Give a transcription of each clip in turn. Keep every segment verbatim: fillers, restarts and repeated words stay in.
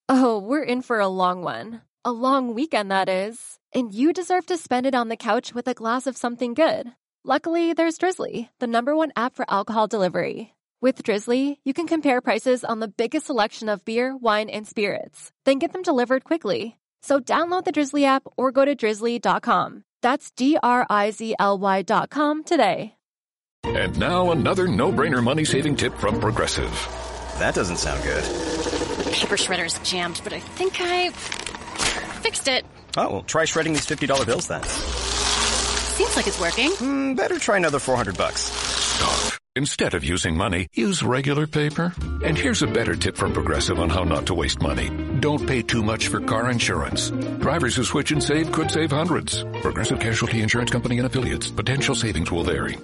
Oh, we're in for a long one. A long weekend, that is. And you deserve to spend it on the couch with a glass of something good. Luckily, there's Drizzly, the number one app for alcohol delivery. With Drizzly, you can compare prices on the biggest selection of beer, wine, and spirits, then get them delivered quickly. So download the Drizzly app or go to drizzly dot com. That's D R I Z L Y dot com today. And now another no-brainer money-saving tip from Progressive. That doesn't sound good. Paper shredder's jammed, but I think I fixed it. Oh, well, try shredding these fifty dollar bills then. Seems like it's working. Mm, better try another four hundred bucks. Stop. Instead of using money, use regular paper. And here's a better tip from Progressive on how not to waste money. Don't pay too much for car insurance. Drivers who switch and save could save hundreds. Progressive Casualty Insurance Company and Affiliates. Potential savings will vary.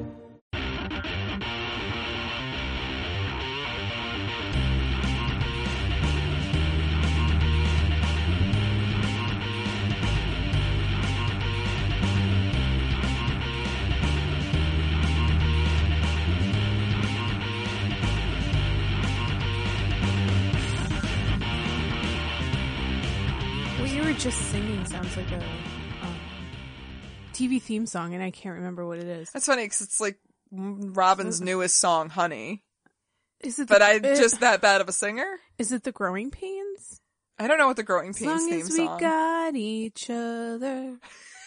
Just singing sounds like a um, T V theme song, and I can't remember what it is. That's funny because it's like Robin's newest song, "Honey." Is it? But the, I'm just that bad of a singer. Is it the Growing Pains? I don't know what the Growing As Pains long theme as we song. got each other.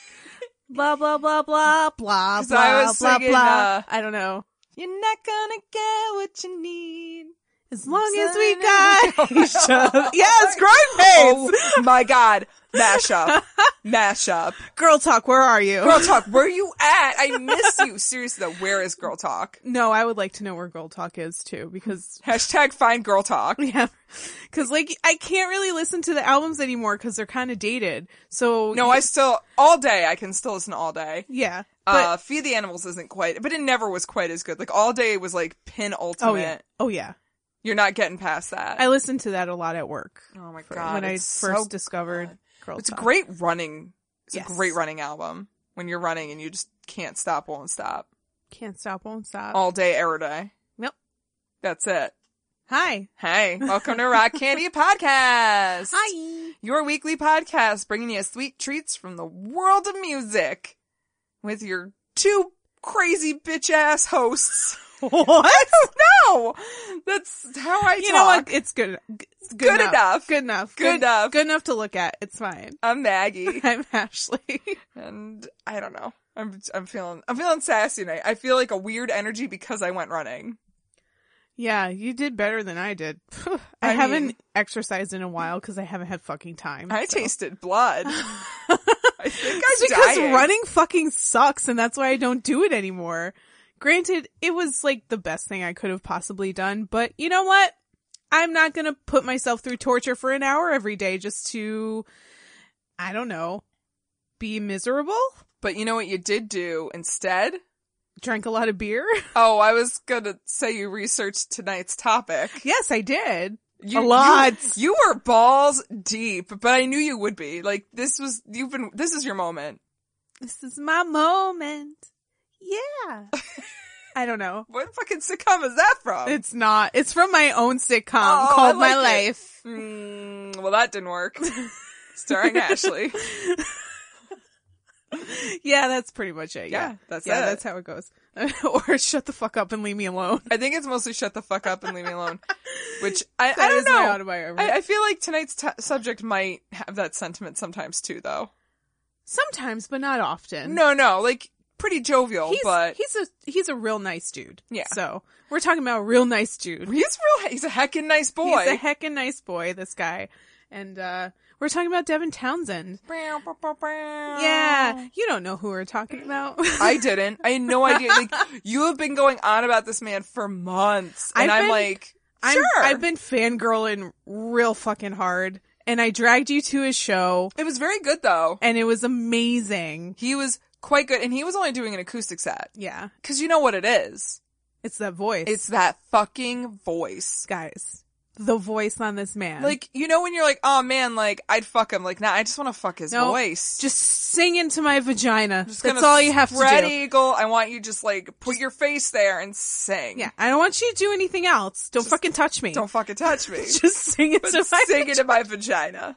Blah blah blah blah blah blah I was blah singing, blah. uh, I don't know. You're not gonna get what you need. As long as we got each other. Yes, Growing Pains. Oh my god. Mashup. Mashup. Girl Talk, where are you? Girl Talk, where are you at? I miss you. Seriously though, where is Girl Talk? No, I would like to know where Girl Talk is too, because Hashtag find Girl Talk. yeah, because like I can't really listen to the albums anymore because they're kind of dated. So No, I still all day. I can still listen all day. yeah, Uh, but Feed the Animals isn't quite, but it never was quite as good. Like all day was like pin ultimate. oh yeah, oh yeah. You're not getting past that. I listened to that a lot at work. oh my for- god, when I it's first so discovered good. Girl It's a Talk. great running. It's Yes. a great running album when you're running and you just can't stop, won't stop. Can't stop, won't stop. All day, every day. Yep. That's it. Hi. Hey, welcome to Rock Candy Podcast. Hi. Your weekly podcast bringing you sweet treats from the world of music with your two crazy bitch ass hosts. What? No, that's how I talk. You know what? It's good. It's good, Good enough. Good enough. Good enough. Good enough to look at. It's fine. I'm Maggie, I'm Ashley. and I don't know. I'm I'm feeling I'm feeling sassy tonight. I feel like a weird energy because I went running. Yeah, you did better than I did. I, I haven't mean- exercised in a while because I haven't had fucking time. I so. tasted blood. I think It's I'm because dying. running fucking sucks, and that's why I don't do it anymore. Granted, it was like the best thing I could have possibly done, but you know what? I'm not gonna put myself through torture for an hour every day just to, I don't know, be miserable? But you know what you did do instead? Drank a lot of beer? Oh, I was gonna say you researched tonight's topic. Yes, I did. You, a lot. You, you were balls deep, but I knew you would be. Like, this was, you've been, this is your moment. This is my moment. Yeah. I don't know. What fucking sitcom is that from? It's not. It's from my own sitcom Oh, called I My like it. Life. Mm, well, that didn't work. Starring Ashley. Yeah, that's pretty much it. Yeah, Yeah, that's yeah, it. that's how it goes. Or shut the fuck up and leave me alone. I think it's mostly shut the fuck up and leave me alone. Which, I, That I don't is my know. autobiography. I, I feel like tonight's t- subject might have that sentiment sometimes too, though. Sometimes, but not often. No, no, like, pretty jovial, he's, but he's a he's a real nice dude. Yeah. So we're talking about a real nice dude. he's real, he's a heckin' nice boy. He's a heckin' nice boy, this guy. And uh we're talking about Devin Townsend. Yeah, you don't know who we're talking about. I didn't. I had no idea. Like, you have been going on about this man for months, and I've I'm been- like, I'm, sure. I've been fangirling real fucking hard, and I dragged you to his show, It was very good though. and it was amazing. He was quite good, and he was only doing an acoustic set. Yeah, Cause you know what it is. it's that voice. It's that fucking voice. guys. the voice on this man. Like, you know when you're like, oh man, like, I'd fuck him. Like, nah, I just want to fuck his No, voice. just sing into my vagina. Just That's gonna all you have to spread do. eagle. I want you just like, put your face there and sing. Yeah, I don't want you to do anything else. Don't Just fucking touch me. Don't fucking touch me. Just sing into But my sing into my vagina.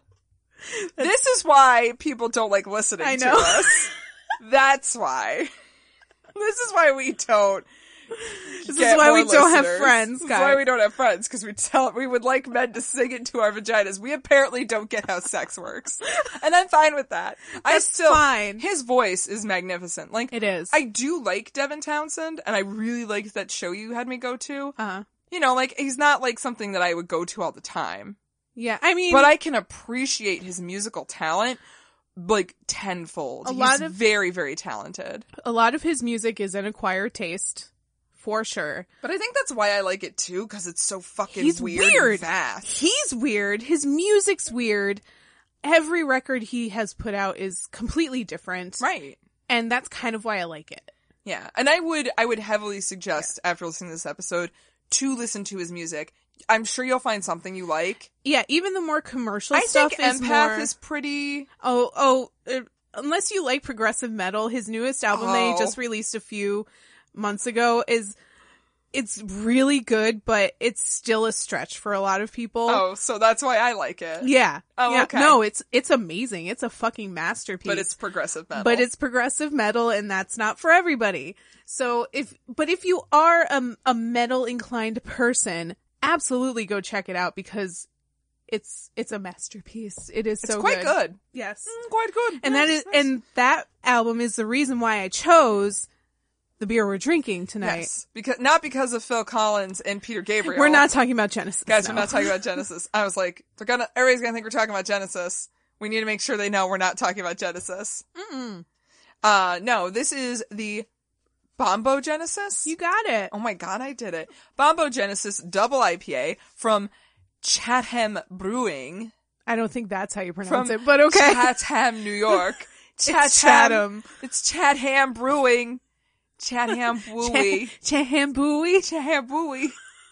This is why people don't like listening I to know. us. That's why. This is why we don't. This get is why more we don't have listeners. friends, This guys. is why we don't have friends, because we tell we would like men to sing into our vaginas. We apparently don't get how sex works, and I'm fine with that. I That's still fine. His voice is magnificent. Like It is. I do like Devin Townsend, and I really liked that show you had me go to. Uh-huh. You know, like he's not like something that I would go to all the time, Yeah, I mean, but I can appreciate his musical talent like tenfold. A He's lot of- very, very talented. a lot of his music is an acquired taste, for sure. But I think that's why I like it too, because it's so fucking He's weird, weird. and fast. He's weird. His music's weird. Every record he has put out is completely different. Right. And that's kind of why I like it. Yeah. And I would I would heavily suggest after listening to this episode to listen to his music. I'm sure you'll find something you like. Yeah, even the more commercial I stuff think is Empath more... is pretty Oh, oh, uh, unless you like progressive metal, his newest album Oh. they just released a few months ago is, it's really good, but it's still a stretch for a lot of people. Oh, so that's why I like it. Yeah. Oh, yeah. okay. No, it's, it's amazing. It's a fucking masterpiece. But it's progressive metal. But it's progressive metal, and that's not for everybody. So if, but if you are a, a metal inclined person, absolutely go check it out because it's, it's a masterpiece. It is It's so quite good. Yes. Mm, quite good. And Yes, that is, yes. and that album is the reason why I chose the beer we're drinking tonight. Yes. Because not because of Phil Collins and Peter Gabriel. We're not talking about Genesis. Guys, no. we're not talking about Genesis. I was like, they're gonna everybody's gonna think we're talking about Genesis. We need to make sure they know we're not talking about Genesis. Mm-mm. Uh no, this is the Bombo Genesis. You got it. Oh my god, I did it. Bombo Genesis double I P A from Chatham Brewing. I don't think that's how you From pronounce it, but okay. Chatham, New York. It's Chatham. It's Chatham Brewing. Chatham Bowie. Chatham Bowie. Chatham Bowie.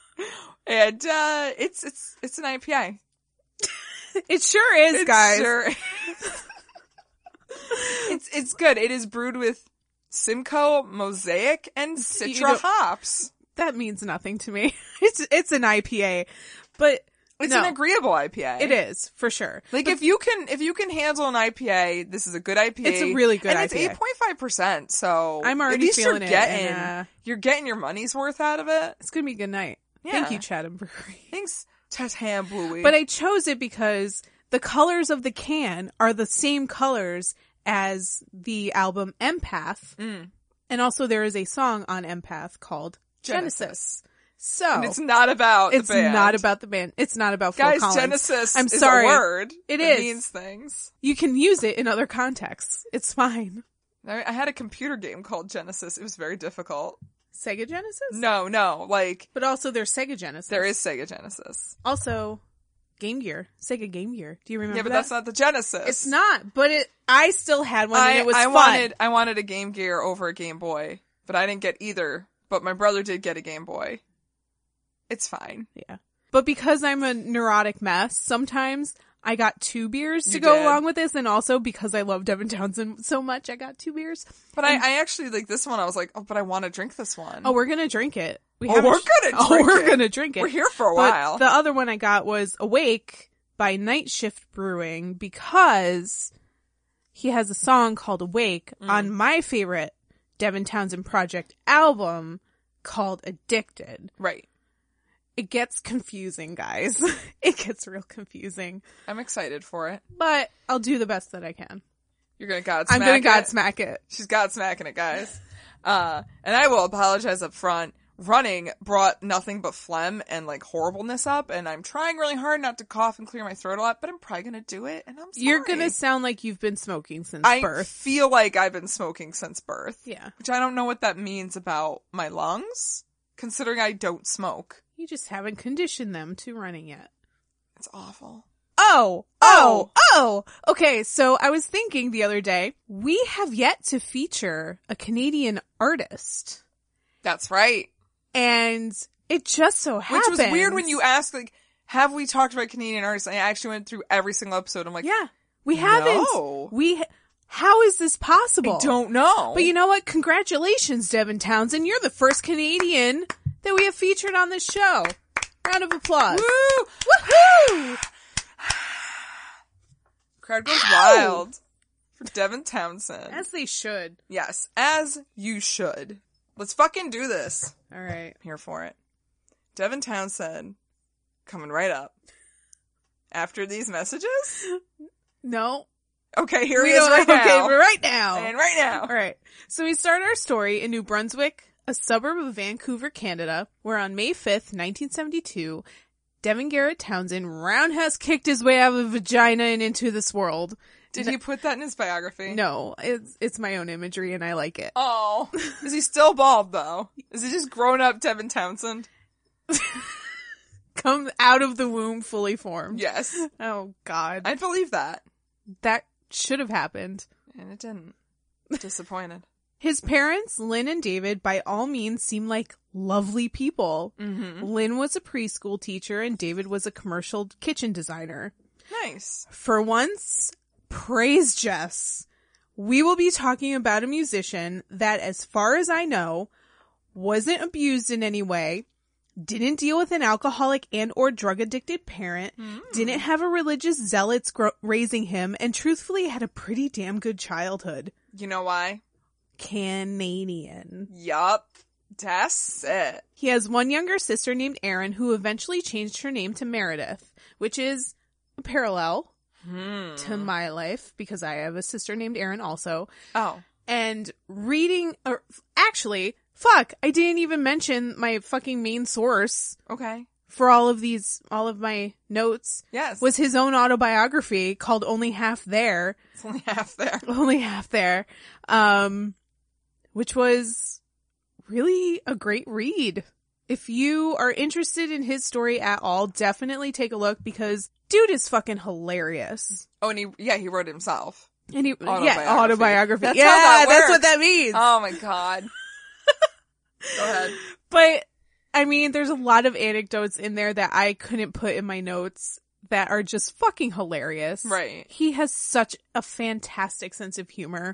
And uh it's it's it's an I P A. It sure is, It guys. sure is. It's it's good. It is brewed with Simcoe, Mosaic, and Citra don't- hops. That means nothing to me. It's it's an I P A, but It's no, an agreeable I P A. it is for sure. Like if you can if you can handle an I P A, this is a good I P A. It's a really good and I it's P A. eight point five percent. So I'm already at least feeling you're it, getting and, uh, you're getting your money's worth out of it. It's gonna be a good night. Yeah. Thank you, Chatham Brewery. Thanks, Chatham Bowie. But I chose it because the colors of the can are the same colors as the album Empath. Mm. And also there is a song on Empath called Genesis. Genesis. So And it's not about it's the band. not about the band. It's not about Phil Guys, Collins. Genesis I'm is sorry. a word. It that is. means things. You can use it in other contexts. It's fine. I I had a computer game called Genesis. It was very difficult. Sega Genesis? No, no, like But also there's Sega Genesis. there is Sega Genesis. Also Game Gear. Sega Game Gear. Do you remember Yeah, but that? that's not the Genesis. It's not, but it I still had one I, and it was I fun. wanted I wanted a Game Gear over a Game Boy, but I didn't get either. But my brother did get a Game Boy. It's fine. Yeah. But because I'm a neurotic mess, sometimes I got two beers to You go did. along with this, and also because I love Devin Townsend so much, I got two beers. But I, I actually like this one. I was like, oh, but I want to drink this one. Oh, we're gonna drink it. We Oh, haven't- we're gonna Oh, drink we're it. gonna drink it. We're here for a But while. the other one I got was Awake by Night Shift Brewing because he has a song called Awake Mm. on my favorite Devin Townsend Project album called Addicted. Right. It gets confusing, guys. It gets real confusing. I'm excited for it. But I'll do the best that I can. You're gonna Godsmack I'm gonna it. Godsmack it. She's Godsmacking it, guys. Uh, and I will apologize up front. Running brought nothing but phlegm and like horribleness up, and I'm trying really hard not to cough and clear my throat a lot, but I'm probably gonna do it, and I'm sorry. You're gonna sound like you've been smoking since I birth. feel like I've been smoking since birth. Yeah. Which I don't know what that means about my lungs, considering I don't smoke. You just haven't conditioned them to running yet. It's awful. Oh, oh, oh. Okay, so I was thinking the other day, we have yet to feature a Canadian artist. That's right. And it just so Which happens. was weird when you asked, like, have we talked about Canadian artists? I actually went through every single episode. I'm like, Yeah. We haven't. No. We, ha- how is this possible? I don't know. But you know what? Congratulations, Devin Townsend. You're the first Canadian that we have featured on this show. Round of applause. Woo! Woohoo! Crowd goes Ow! wild for Devin Townsend. As they should. Yes, as you should. Let's fucking do this. All right. I'm here for it. Devin Townsend coming right up. After these messages? No. Okay, here We he is don't- right now. Okay, but right now. And right now. All right. So we start our story in New Brunswick, a suburb of Vancouver, Canada, where on May fifth, nineteen seventy-two, Devin Garrett Townsend roundhouse kicked his way out of a vagina and into this world. Did he put that in his biography? No, it's it's my own imagery and I like it. Oh. Is he still bald, though? Is he just grown up Devin Townsend? Come out of the womb fully formed. Yes. Oh, God. I'd believe that. That should have happened. And it didn't. Disappointed. His parents, Lynn and David, by all means seem like lovely people. Mm-hmm. Lynn was a preschool teacher and David was a commercial kitchen designer. Nice. For once, praise Jess. We will be talking about a musician that, as far as I know, wasn't abused in any way, didn't deal with an alcoholic and or drug addicted parent, Mm. didn't have a religious zealots gro- raising him, and truthfully had a pretty damn good childhood. You know why? Canadian. Yup. That's it. He has one younger sister named Erin who eventually changed her name to Meredith, which is a parallel Hmm. to my life because I have a sister named Erin also. Oh. And reading, or actually, fuck, I didn't even mention my fucking main source Okay. for all of these, all of my notes Yes. was his own autobiography called Only Half There. It's only half there. Only Half There. Um, which was really a great read. If you are interested in his story at all, definitely take a look because dude is fucking hilarious. Oh, and he, yeah, he wrote it himself. And he, Autobiography. yeah, autobiography. That's yeah, how that that's what works. that means. Oh my god. Go ahead. But, I mean, there's a lot of anecdotes in there that I couldn't put in my notes that are just fucking hilarious. Right. He has such a fantastic sense of humor.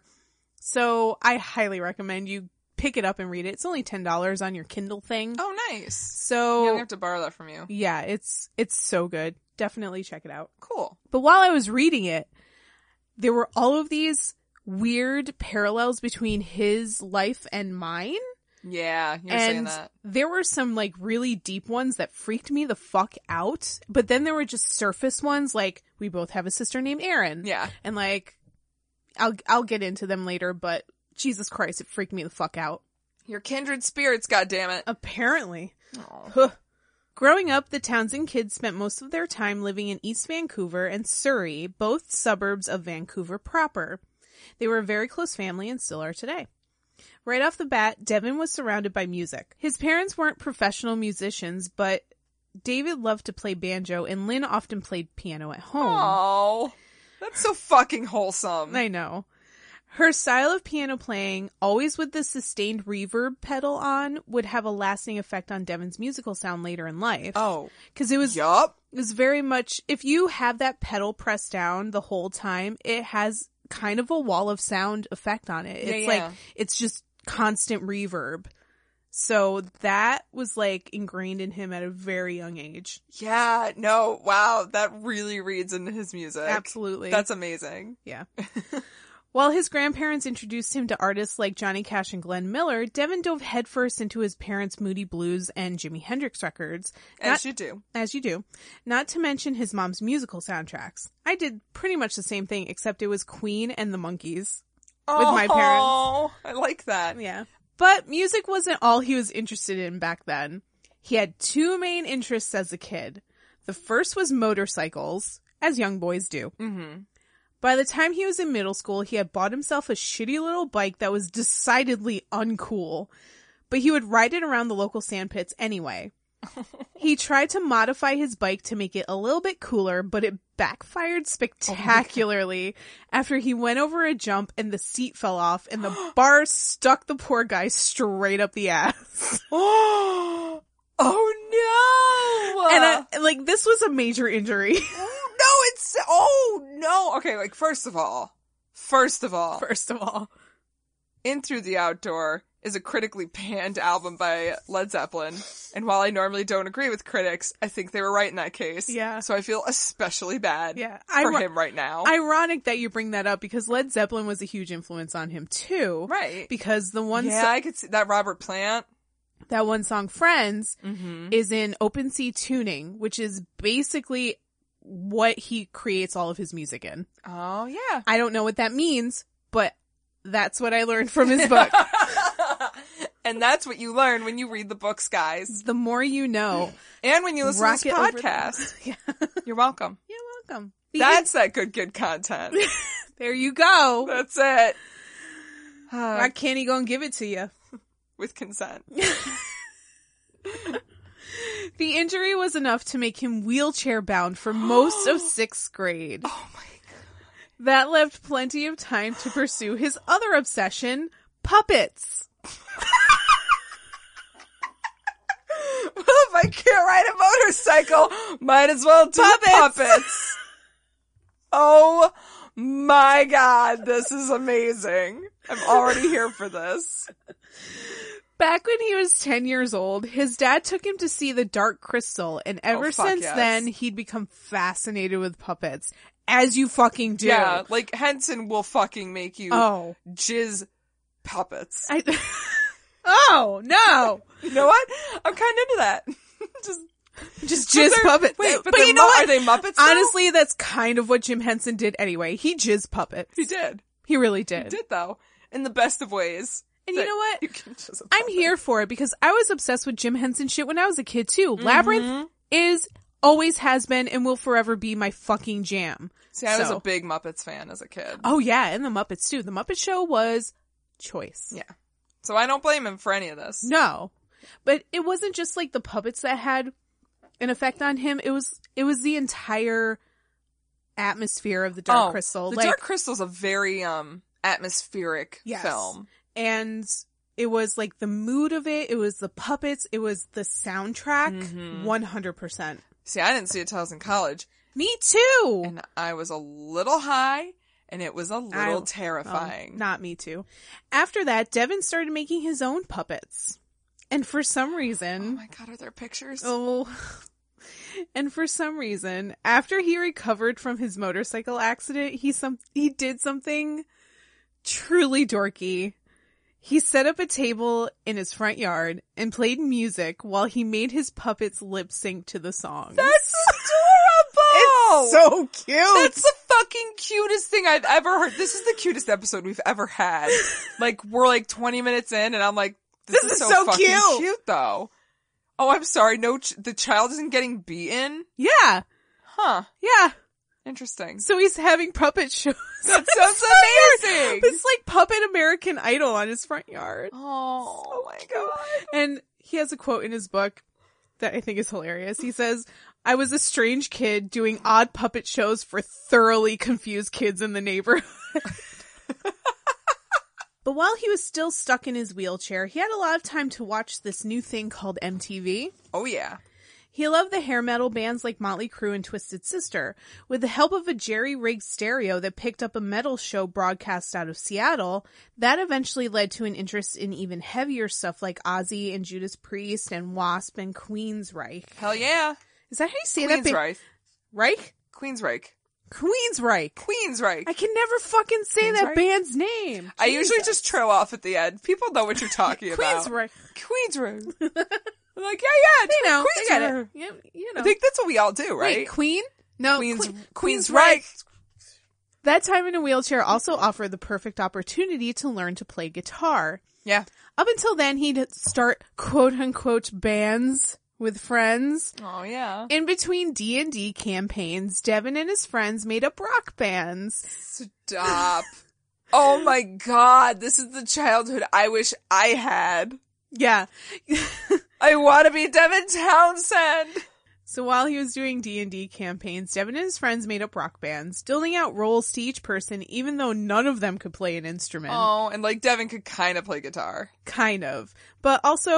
So I highly recommend you pick it up and read it. It's only ten dollars on your Kindle thing. Oh, nice. So, Yeah, I have to borrow that from you. yeah, it's, it's so good. Definitely check it out. Cool. But while I was reading it, there were all of these weird parallels between his life and mine. Yeah, you're saying And that. there were some like really deep ones that freaked me the fuck out. But then there were just surface ones like we both have a sister named Erin. Yeah. And like I'll I'll get into them later, but Jesus Christ, it freaked me the fuck out. You're kindred spirits, goddammit. Apparently. Oh. Huh. Growing up, the Townsend kids spent most of their time living in East Vancouver and Surrey, both suburbs of Vancouver proper. They were a very close family and still are today. Right off the bat, Devin was surrounded by music. His parents weren't professional musicians, but David loved to play banjo and Lynn often played piano at home. Oh, that's so fucking wholesome. I know. Her style of piano playing, always with the sustained reverb pedal on, would have a lasting effect on Devin's musical sound later in life. Oh. Because it was, Yup. it was very much, if you have that pedal pressed down the whole time, it has kind of a wall of sound effect on it. Yeah, It's yeah. like, it's just constant reverb. So that was like ingrained in him at a very young age. Yeah, no, wow, that really reads into his music. Absolutely. That's amazing. Yeah. While his grandparents introduced him to artists like Johnny Cash and Glenn Miller, Devin dove headfirst into his parents' Moody Blues and Jimi Hendrix records. As Not- you do. As you do. Not to mention his mom's musical soundtracks. I did pretty much the same thing, except it was Queen and the Monkees. With my parents. Oh, I like that. Yeah. But music wasn't all he was interested in back then. He had two main interests as a kid. The first was motorcycles, as young boys do. Mm-hmm. By the time he was in middle school, he had bought himself a shitty little bike that was decidedly uncool, but he would ride it around the local sandpits anyway. He tried to modify his bike to make it a little bit cooler, but it backfired spectacularly after he went over a jump and the seat fell off and the bar stuck the poor guy straight up the ass. Oh, oh no! And I, like, this was a major injury. No, it's, oh no. Okay, like, first of all, first of all, First of all. In Through the Outdoor is a critically panned album by Led Zeppelin. And while I normally don't agree with critics, I think they were right in that case. Yeah. So I feel especially bad Yeah. for Iro- him right now. Ironic that you bring that up because Led Zeppelin was a huge influence on him too. Right. Because the one yeah, so- I could see that Robert Plant. that one song Friends Mm-hmm. is in Open Sea Tuning, which is basically what he creates all of his music in. Oh, yeah. I don't know what that means, but that's what I learned from his book. And that's what you learn when you read the books, guys. The more you know. And when you listen Rocket to this over the- podcast. Yeah. You're welcome. You're welcome. The That's that good, good content. in- there you go. That's it. Why can't he go and give it to you? With consent. The injury was enough to make him wheelchair bound for most of sixth grade. Oh my That left plenty of time to pursue his other obsession, puppets. Well, if I can't ride a motorcycle, might as well do Puppets. puppets. Oh my god, this is amazing. I'm already here for this. Back when he was ten years old, his dad took him to see The Dark Crystal, and ever Oh, fuck since yes. then, he'd become fascinated with puppets. As you fucking do. Yeah, like Henson will fucking make you Oh. jizz puppets. I- oh, no. You know what? I'm kind of into that. Just Just But jizz they're- puppets. wait, but but they're you know mu- what? are they Muppets, though? Honestly, that's kind of what Jim Henson did anyway. He jizz puppets. he did. He really did. He did though, in the best of ways. And you that know what? You can jizz a I'm puppet. here for it because I was obsessed with Jim Henson shit when I was a kid too. Mm-hmm. Labyrinth is, always has been, and will forever be my fucking jam. See, I was So- a big Muppets fan as a kid. Oh yeah, and the Muppets too. The Muppet Show was choice. Yeah. So I don't blame him for any of this. No. But it wasn't just like the puppets that had an effect on him. It was it was the entire atmosphere of the Dark Oh, Crystal. The like, Dark Crystal's a very um atmospheric Yes. film. and it was like the mood of it, it was the puppets, it was the soundtrack, Mm-hmm. one hundred percent. See, I didn't see it till I was in college, Me too! and I was a little high, and it was a little I- terrifying. Oh, not me too. After that, Devin started making his own puppets. And for some Oh reason, my god, are there pictures? oh, and for some reason, after he recovered from his motorcycle accident, he some he did something truly dorky. He set up a table in his front yard and played music while he made his puppets lip sync to the song. That's adorable! so cute. That's the fucking cutest thing I've ever heard. This is the cutest episode we've ever had. Like, we're like twenty minutes in, and I'm like, this, This is, is so, so fucking cute. cute, though. Oh, I'm sorry. No, ch- the child isn't getting beaten? yeah, Huh. yeah. Interesting. So he's having puppet shows. That sounds Front yard. amazing. It's like Puppet American Idol on his front yard. Oh, my god. And he has a quote in his book that I think is hilarious. He says, I was a strange kid doing odd puppet shows for thoroughly confused kids in the neighborhood. But while he was still stuck in his wheelchair, he had a lot of time to watch this new thing called M T V. Oh, yeah. He loved the hair metal bands like Motley Crue and Twisted Sister. With the help of a jerry-rigged stereo that picked up a metal show broadcast out of Seattle, that eventually led to an interest in even heavier stuff like Ozzy and Judas Priest and Wasp and Queensryche. Hell yeah. Is that how you say that? ba- Queensryche. Reich? Queensryche. Queensryche. Queensryche. I can never fucking say that Queensryche? band's name. I usually just trail off at the end. People know what you're talking about. Queensryche. Queensryche. I'm like, yeah, yeah, You know, they Queensryche. got it. You, you know. I think that's what we all do, right? Wait, Queen? No, Queens, Queen- Queensryche. That time in a wheelchair also offered the perfect opportunity to learn to play guitar. Yeah. Up until then, he'd start quote-unquote bands with friends. Oh, yeah. In between D and D campaigns, Devin and his friends made up rock bands. Stop. Oh my god, this is the childhood I wish I had. Yeah. I want to be Devin Townsend. So while he was doing D and D campaigns, Devin and his friends made up rock bands, doling out roles to each person even though none of them could play an instrument. Oh, and like Devin could kind of play guitar. Kind of. But also,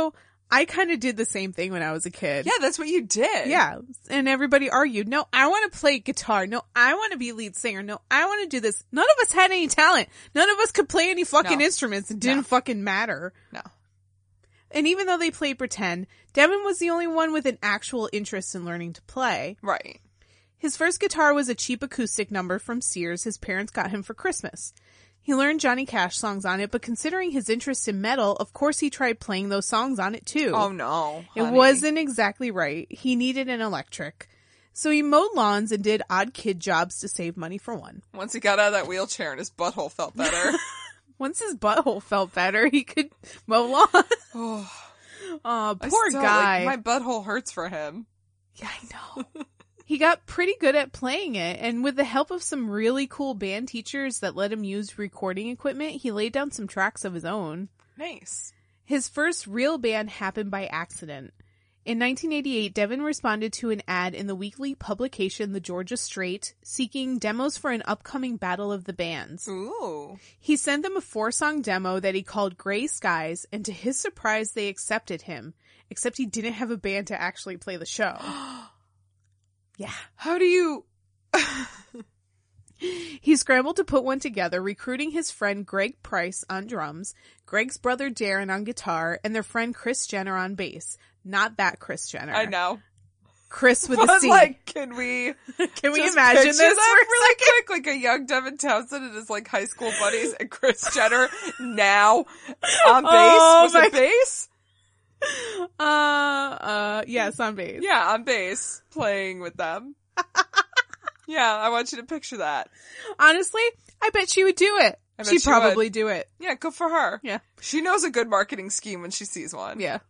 I kind of did the same thing when I was a kid. Yeah, that's what you did. Yeah. And everybody argued, no, I want to play guitar. No, I want to be lead singer. No, I want to do this. None of us had any talent. None of us could play any fucking No. instruments. It didn't No. fucking matter. No. And even though they played pretend, Devin was the only one with an actual interest in learning to play. Right. His first guitar was a cheap acoustic number from Sears his parents got him for Christmas. He learned Johnny Cash songs on it, but considering his interest in metal, of course he tried playing those songs on it too. Oh no. It honey. wasn't exactly right. He needed an electric. So he mowed lawns and did odd kid jobs to save money for one. Once he got out of that wheelchair and his butthole felt better. Once his butthole felt better, he could mow lawns. Oh, Aw, I poor still, guy. Like, my butthole hurts for him. Yeah, I know. He got pretty good at playing it, and with the help of some really cool band teachers that let him use recording equipment, he laid down some tracks of his own. Nice. His first real band happened by accident. In nineteen eighty-eight, Devin responded to an ad in the weekly publication The Georgia Straight, seeking demos for an upcoming battle of the bands. Ooh. He sent them a four-song demo that he called Gray Skies, and to his surprise, they accepted him. Except he didn't have a band to actually play the show. Yeah. How do you... He scrambled to put one together, recruiting his friend Greg Price on drums, Greg's brother Darren on guitar, and their friend Chris Jenner on bass. Not that Chris Jenner. I know. Chris with But a C. like, can we... Can we just imagine picture this that for a really second? quick? Like a young Devin Townsend and his like high school buddies and Chris Jenner now on bass. Oh, Was my- it bass? Uh, uh, yes, on bass. Yeah, on bass, playing with them. Yeah, I want you to picture that. Honestly, I bet she would do it. I bet She'd she probably would. do it. Yeah, good for her. Yeah. She knows a good marketing scheme when she sees one. Yeah.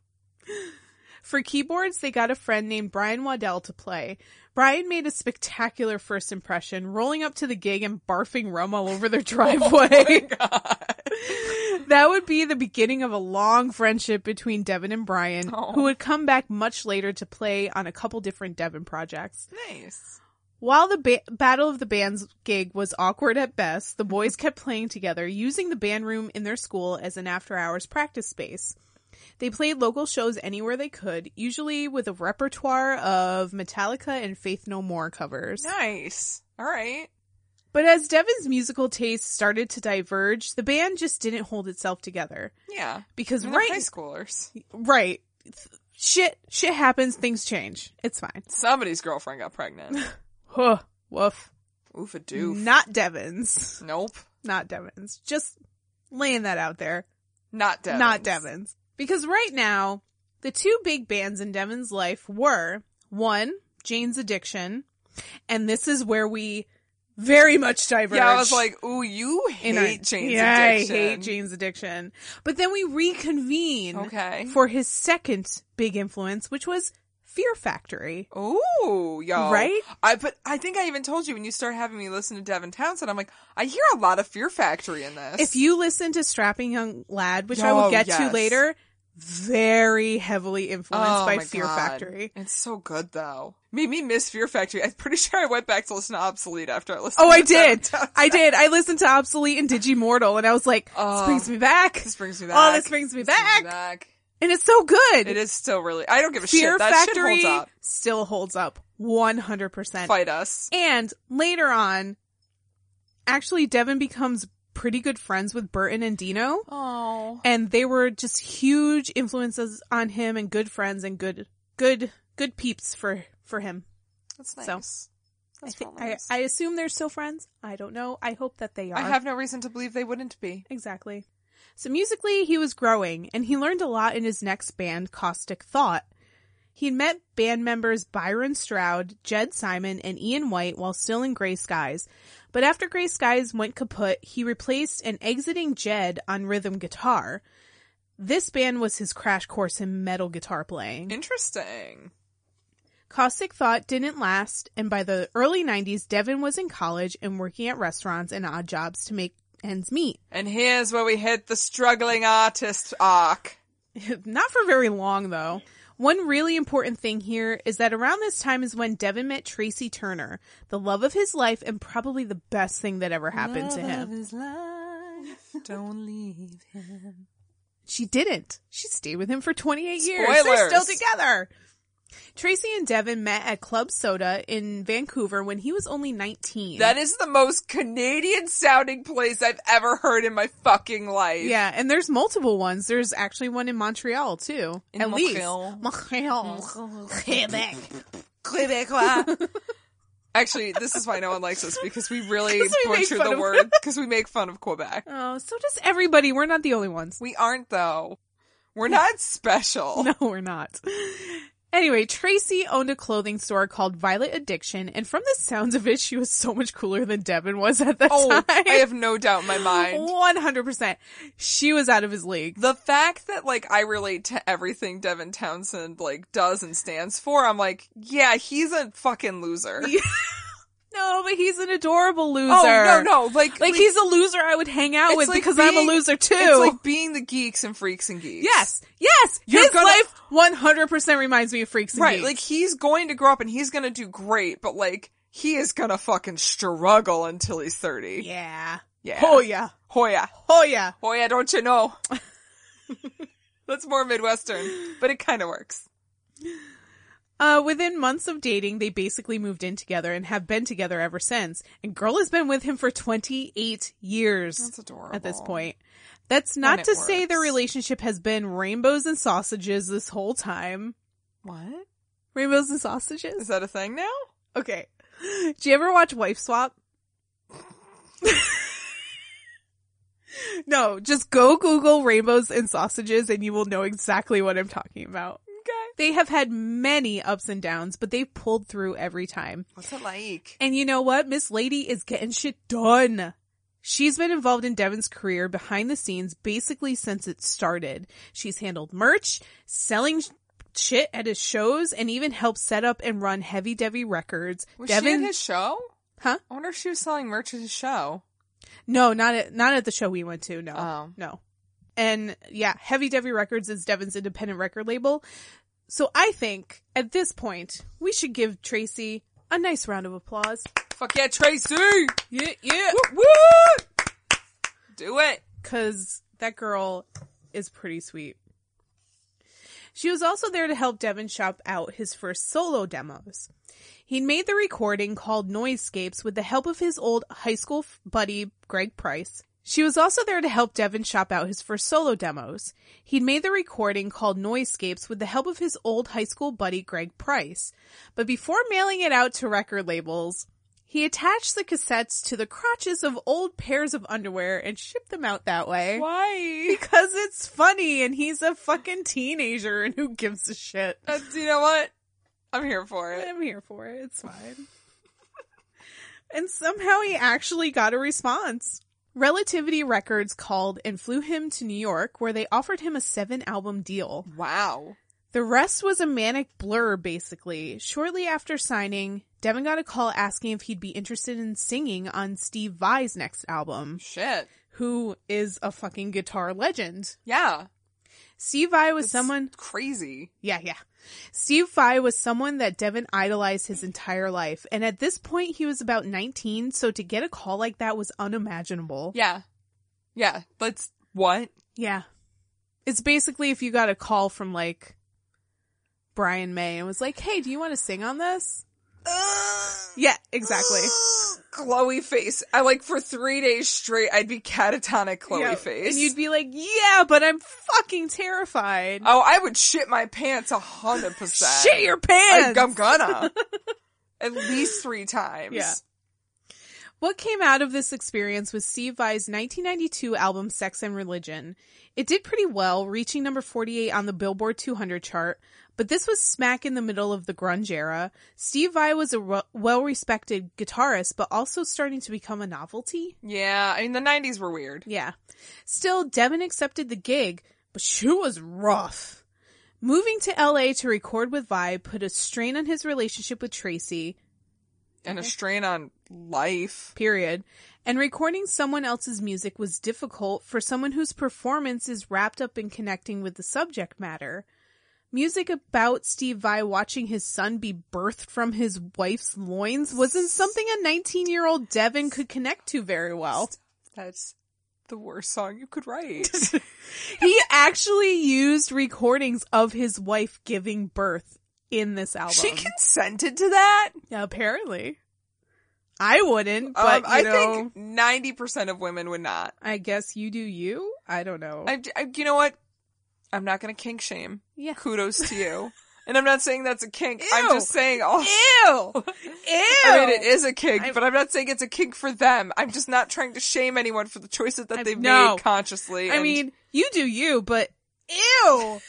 For keyboards, they got a friend named Brian Waddell to play. Brian made a spectacular first impression, rolling up to the gig and barfing rum all over their driveway. Oh my God. That would be the beginning of a long friendship between Devin and Brian, Oh. who would come back much later to play on a couple different Devin projects. Nice. While the ba- Battle of the Bands gig was awkward at best, the boys kept playing together, using the band room in their school as an after-hours practice space. They played local shows anywhere they could, usually with a repertoire of Metallica and Faith No More covers. Nice. All right. But as Devin's musical tastes started to diverge, the band just didn't hold itself together. Yeah. Because And they're right, high schoolers. right, shit, shit happens, things change. It's fine. Somebody's girlfriend got pregnant. Huh, woof. Oof a doof. Not Devin's. Nope. Not Devin's. Just laying that out there. Not Devin. Not Devin's. Because right now, the two big bands in Devin's life were, one, Jane's Addiction, and this is where we very much diverge. Yeah, I was like, ooh, you in hate our- Jane's yeah, Addiction. I hate Jane's Addiction. But then we reconvene Okay. for his second big influence, which was Fear Factory. Ooh, yo. Right? I but I think I even told you when you started having me listen to Devin Townsend, I'm like, I hear a lot of Fear Factory in this. If you listen to Strapping Young Lad, which I Oh, will get to yes. later, very heavily influenced oh by my Fear God. Factory. It's so good though. Made me miss Fear Factory. I'm pretty sure I went back to listen to Obsolete after I listened Oh, to I Devin did. Townsend. I did. I listened to Obsolete and Digimortal, and I was like, this Oh, brings me back. This brings me back. Oh, this brings me This brings back. And it's so good. It is still really, I don't give a Fear shit. That Factory shit holds up. still holds up one hundred percent. Fight us. And later on, actually, Devin becomes pretty good friends with Burton and Dino. Oh. And they were just huge influences on him and good friends and good, good, good peeps for, for him. That's nice. So, That's I, think, real I, nice. I assume they're still friends. I don't know. I hope that they are. I have no reason to believe they wouldn't be. Exactly. So musically, he was growing, and he learned a lot in his next band, Caustic Thought. He met band members Byron Stroud, Jed Simon, and Ian White while still in Gray Skies. But after Gray Skies went kaput, he replaced an exiting Jed on rhythm guitar. This band was his crash course in metal guitar playing. Interesting. Caustic Thought didn't last, and by the early nineties, Devin was in college and working at restaurants and odd jobs to make ends meet. And here's where we hit the struggling artist arc. Not for very long, though. One really important thing here is that around this time is when Devin met Tracy Turner, the love of his life and probably the best thing that ever happened to him. His life, don't leave him. She didn't. She stayed with him for twenty-eight years. They're still together. Tracy and Devin met at Club Soda in Vancouver when he was only nineteen. That is the most Canadian sounding place I've ever heard in my fucking life. Yeah, and there's multiple ones. There's actually one in Montreal too. In at Montreal. least. Montreal. Quebec. Quebecois. Actually, this is why no one likes us, because we really we butcher the word, because we make fun of Quebec. Oh, so does everybody. We're not the only ones. We aren't, though. We're not special. No, we're not. Anyway, Tracy owned a clothing store called Violet Addiction, and from the sounds of it, she was so much cooler than Devin was at that oh, time. I have no doubt in my mind. one hundred percent. She was out of his league. The fact that, like, I relate to everything Devin Townsend, like, does and stands for, I'm like, yeah, he's a fucking loser. No, but he's an adorable loser. Oh, no, no, like... Like, like he's a loser I would hang out with like because being, I'm a loser too. It's like being the geeks and Freaks and Geeks. Yes, yes! You're His gonna, life one hundred percent reminds me of Freaks and right, Geeks. like, he's going to grow up and he's gonna do great, but, like, he is gonna fucking struggle until he's thirty. Yeah. Yeah. Oh, yeah. Hoya. Oh, yeah. Hoya, don't you know? That's more Midwestern, but it kind of works. Uh, within months of dating, they basically moved in together and have been together ever since. And girl has been with him for twenty-eight years. That's adorable. At this point. That's not to say their relationship has been rainbows and sausages this whole time. What? Rainbows and sausages? Is that a thing now? Okay. Do you ever watch Wife Swap? No, just go Google rainbows and sausages and you will know exactly what I'm talking about. Okay. They have had many ups and downs, but they've pulled through every time. What's it like? And you know what? Miss Lady is getting shit done. She's been involved in Devin's career behind the scenes basically since it started. She's handled merch, selling shit at his shows, and even helped set up and run Heavy Devi Records. Was Devin, she at his show? Huh? I wonder if she was selling merch at his show. No, not at not at the show we went to. No, Oh. no. And yeah, Heavy Devi Records is Devin's independent record label. So I think at this point we should give Tracy a nice round of applause. Fuck yeah, Tracy! Yeah, yeah. Woo, woo! Do it! Cause that girl is pretty sweet. She was also there to help Devin shop out his first solo demos. He made the recording called Noisescapes with the help of his old high school buddy, Greg Price. She was also there to help Devin shop out his first solo demos. He'd made the recording called Noisescapes with the help of his old high school buddy, Greg Price. But before mailing it out to record labels, he attached the cassettes to the crotches of old pairs of underwear and shipped them out that way. Why? Because it's funny and he's a fucking teenager and who gives a shit? Uh, you know what? I'm here for it. I'm here for it. It's fine. And somehow he actually got a response. Relativity Records called and flew him to New York, where they offered him a seven-album deal. Wow. The rest was a manic blur, basically. Shortly after signing, Devin got a call asking if he'd be interested in singing on Steve Vai's next album. Shit. Who is a fucking guitar legend. Yeah. Steve Vai was It's someone... crazy. Yeah, yeah. Steve Vai was someone that Devin idolized his entire life. And at this point, he was about nineteen, so to get a call like that was unimaginable. Yeah. Yeah. Let's... What? Yeah. It's basically if you got a call from, like, Brian May and was like, hey, do you want to sing on this? Uh, Yeah, exactly. Chloe face. I like for three days straight, I'd be catatonic Chloe Yeah. face. And you'd be like, yeah, but I'm fucking terrified. Oh, I would shit my pants a hundred percent. Shit your pants! I, I'm gonna. At least three times. Yeah. What came out of this experience was Steve Vai's nineteen ninety-two album Sex and Religion. It did pretty well, reaching number forty-eight on the Billboard two hundred chart, but this was smack in the middle of the grunge era. Steve Vai was a re- well-respected guitarist, but also starting to become a novelty. Yeah, I mean, the nineties were weird. Yeah. Still, Devin accepted the gig, but she was rough. Moving to L A to record with Vai put a strain on his relationship with Tracy. And a strain on life. Period. And recording someone else's music was difficult for someone whose performance is wrapped up in connecting with the subject matter. Music about Steve Vai watching his son be birthed from his wife's loins wasn't something a nineteen-year-old Devin could connect to very well. That's The worst song you could write. He actually used recordings of his wife giving birth in this album. She consented to that? Yeah, apparently. I wouldn't, but um, you I know, think ninety percent of women would not. I guess you do you? I don't know. I, I, you know what? I'm not going to kink shame. Yeah. Kudos to you. And I'm not saying that's a kink. Ew. I'm just saying, oh, Ew! Ew! I mean, it is a kink, I'm- but I'm not saying it's a kink for them. I'm just not trying to shame anyone for the choices that I- they've no. made consciously. I and- mean, you do you, but ew!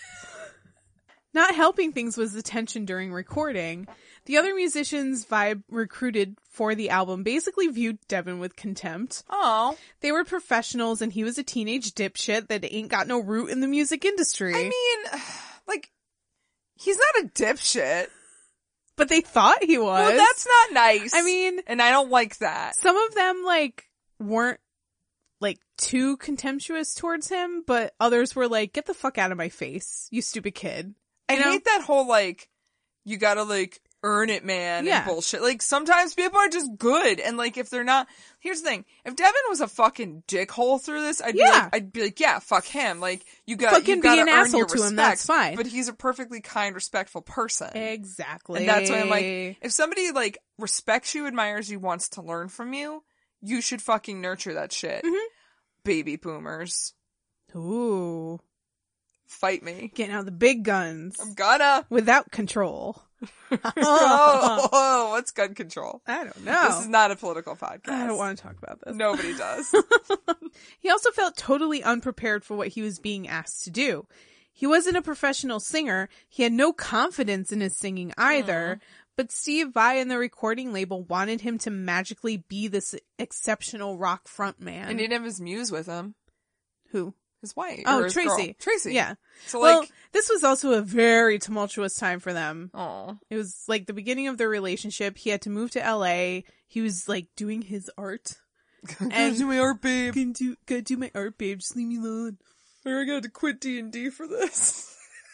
Not helping things was the tension during recording. The other musicians Vibe recruited for the album basically viewed Devin with contempt. oh, They were professionals and he was a teenage dipshit that ain't got no root in the music industry. I mean, like, he's not a dipshit. But they thought he was. Well, that's not nice. I mean, and I don't like that. some of them, like, weren't, like, too contemptuous towards him, but others were like, get the fuck out of my face, you stupid kid. I You know? hate that whole, like, you gotta, like, earn it, man, Yeah. and bullshit. Like, sometimes people are just good, and, like, if they're not... Here's the thing. If Devin was a fucking dickhole through this, I'd be Yeah. like, I'd be like, yeah, fuck him. Like, you got, Fucking you be gotta an earn asshole your to him, respect. that's fine. But he's a perfectly kind, respectful person. Exactly. And that's why I'm like, if somebody, like, respects you, admires you, wants to learn from you, you should fucking nurture that shit. Mhm. Baby boomers. Ooh. Fight me. Getting out the big guns. I'm gonna. Without control. oh, oh, what's gun control? I don't know. This is not a political podcast. I don't want to talk about this. Nobody does. He also felt totally unprepared for what he was being asked to do. He wasn't a professional singer. He had no confidence in his singing either. But Steve Vai and the recording label wanted him to magically be this exceptional rock frontman. And he didn't have his muse with him. Who? His wife. Oh, or his Tracy. girl. Tracy. Yeah. So, Well, like, this was also a very tumultuous time for them. oh. It was like the beginning of their relationship. He had to move to L A. He was like doing his art. And do my art, babe. Gonna do, gotta do my art, babe. Just leave me alone. I got to quit D and D for this.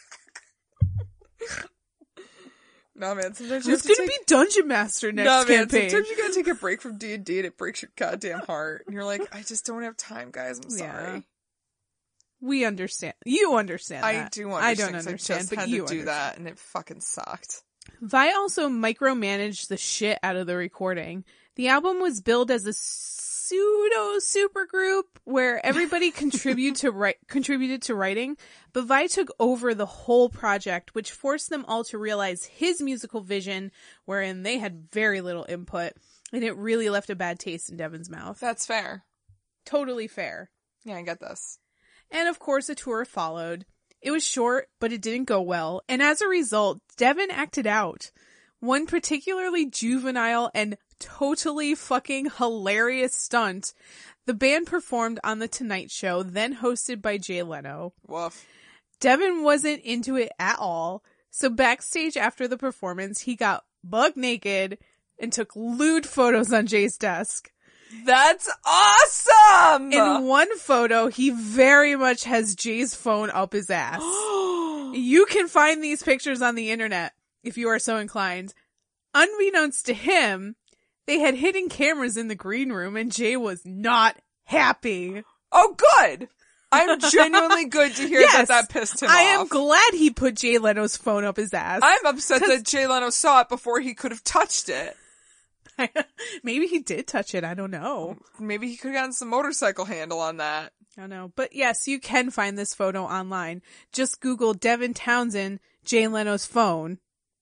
No, man, sometimes you Who's have to gonna take... be Dungeon Master next No, man, campaign? sometimes you gotta take a break from D and D and it breaks your goddamn heart. And you're like, I just don't have time, guys. I'm sorry. Yeah. We understand. You understand I that. do I understand. don't 'cause understand, I just but had you to do understand. that and it fucking sucked. Vi also micromanaged the shit out of the recording. The album was billed as a pseudo supergroup where everybody contributed to write contributed to writing, but Vi took over the whole project, which forced them all to realize his musical vision, wherein they had very little input, and it really left a bad taste in Devin's mouth. That's fair. Totally fair. Yeah, I get this. And of course, a tour followed. It was short, but it didn't go well, and as a result, Devin acted out. One particularly juvenile and totally fucking hilarious stunt. The band performed on The Tonight Show, then hosted by Jay Leno. Woof. Devin wasn't into it at all, so backstage after the performance, he got buck naked and took lewd photos on Jay's desk. That's awesome! In one photo, he very much has Jay's phone up his ass. You can find these pictures on the internet if you are so inclined. Unbeknownst to him, they had hidden cameras in the green room and Jay was not happy. Oh, good! I'm genuinely good to hear Yes, that that pissed him I off. am glad he put Jay Leno's phone up his ass. I'm upset 'Cause- that Jay Leno saw it before he could have touched it. Maybe he did touch it. I don't know. Maybe he could have gotten some motorcycle handle on that. I don't know. But yes, you can find this photo online. Just Google Devin Townsend, Jay Leno's phone.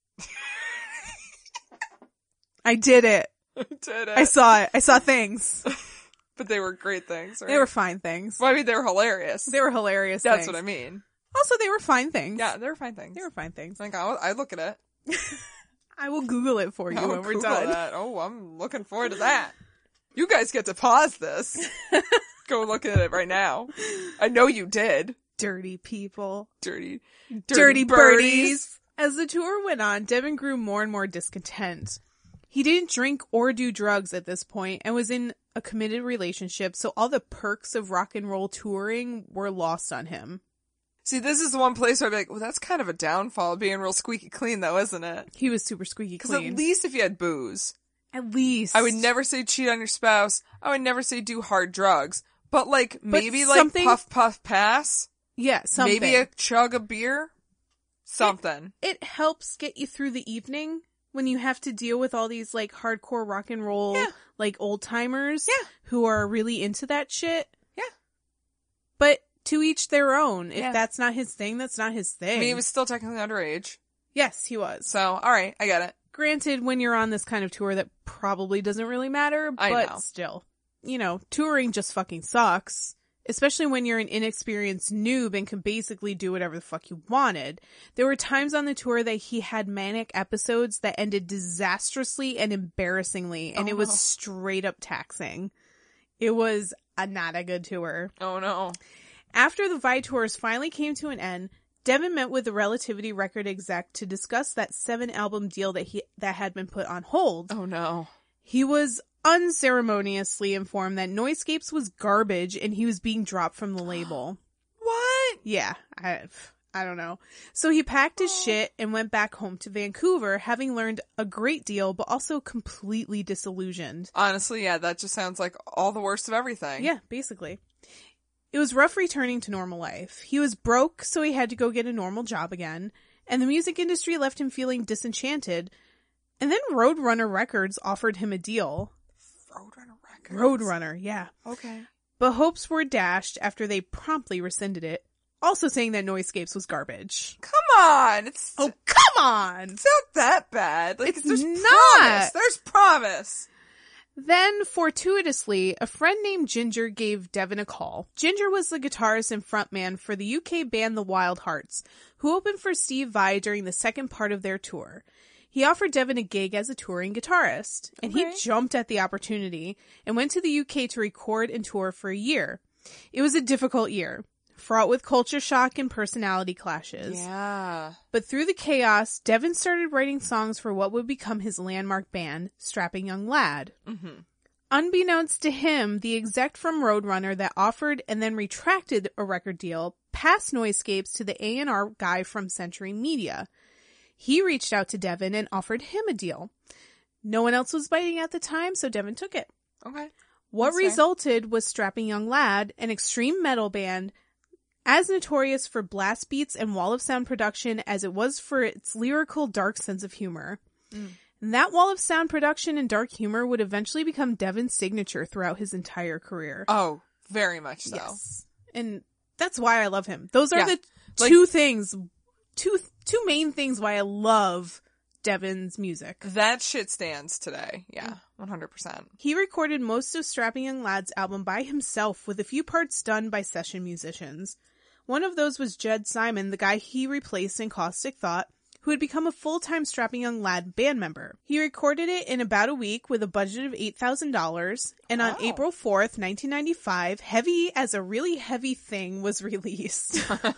I did it. Did it? I saw it. I saw things. But they were great things, right? They were fine things. Well, I mean, they were hilarious. They were hilarious That's things. what I mean. Also, they were fine things. Yeah, they were fine things. They were fine things. Like, I, I look at it. I will Google it for you I when would we're Google done. that. Oh, I'm looking forward to that. You guys get to pause this. Go look at it right now. I know you did. Dirty people. Dirty, dirty, Dirty, birdies. birdies. As the tour went on, Devin grew more and more discontent. He didn't drink or do drugs at this point and was in a committed relationship, so all the perks of rock and roll touring were lost on him. See, this is the one place where I'd be like, well, that's kind of a downfall of being real squeaky clean, though, isn't it? He was super squeaky Because clean. at least if you had booze, At least. I would never say cheat on your spouse. I would never say do hard drugs. But like, maybe like something- puff puff pass? Yeah, something. Maybe a chug of beer? Something. It, it helps get you through the evening when you have to deal with all these like hardcore rock and roll, Yeah. like old timers Yeah. who are really into that shit. Yeah. But to each their own. If Yeah. that's not his thing, that's not his thing. I mean, he was still technically underage. Yes, he was. So, alright, I get it. Granted, when you're on this kind of tour, that probably doesn't really matter, I but know. still. You know, touring just fucking sucks. Especially when you're an inexperienced noob and can basically do whatever the fuck you wanted. There were times on the tour that he had manic episodes that ended disastrously and embarrassingly, and Oh, it was no. straight up taxing. It was a not a good tour. Oh no. After the Vi tours finally came to an end, Devin met with the Relativity record exec to discuss that seven album deal that he that had been put on hold. Oh no. He was unceremoniously informed that Noisescapes was garbage and he was being dropped from the label. What? Yeah, I I don't know. So he packed his shit and went back home to Vancouver, having learned a great deal, but also completely disillusioned. Honestly, yeah, that just sounds like all the worst of everything. Yeah, basically. It was rough returning to normal life. He was broke, so he had to go get a normal job again, and the music industry left him feeling disenchanted. And then Roadrunner Records offered him a deal. Roadrunner Records. Roadrunner, yeah. Okay. But hopes were dashed after they promptly rescinded it, also saying that Noisescapes was garbage. Come on! It's, Oh, come on! it's not that bad. Like, It's there's not. promise. There's promise. Then, fortuitously, a friend named Ginger gave Devin a call. Ginger was the guitarist and frontman for the U K band The Wild Hearts, who opened for Steve Vai during the second part of their tour. He offered Devin a gig as a touring guitarist, and Okay. he jumped at the opportunity and went to the U K to record and tour for a year. It was a difficult year, fraught with culture shock and personality clashes. Yeah. But through the chaos, Devin started writing songs for what would become his landmark band, Strapping Young Lad. Mm-hmm. Unbeknownst to him, the exec from Roadrunner that offered and then retracted a record deal passed Noisescapes to the A and R guy from Century Media. He reached out to Devin and offered him a deal. No one else was biting at the time, so Devin took it. Okay. What That's fair. resulted was Strapping Young Lad, an extreme metal band as notorious for blast beats and wall of sound production as it was for its lyrical dark sense of humor. Mm. And that wall of sound production and dark humor would eventually become Devin's signature throughout his entire career. Oh, very much so. Yes. And that's why I love him. Those are Yeah. the Like- two things, two two main things why I love Devin's music. That shit stands today. Yeah. one hundred percent. He recorded most of Strapping Young Lad's album by himself, with a few parts done by session musicians. One of those was Jed Simon, the guy he replaced in Caustic Thought, who had become a full-time Strapping Young Lad band member. He recorded it in about a week with a budget of eight thousand dollars, and on Wow. April fourth, nineteen ninety-five, Heavy as a Really Heavy Thing was released.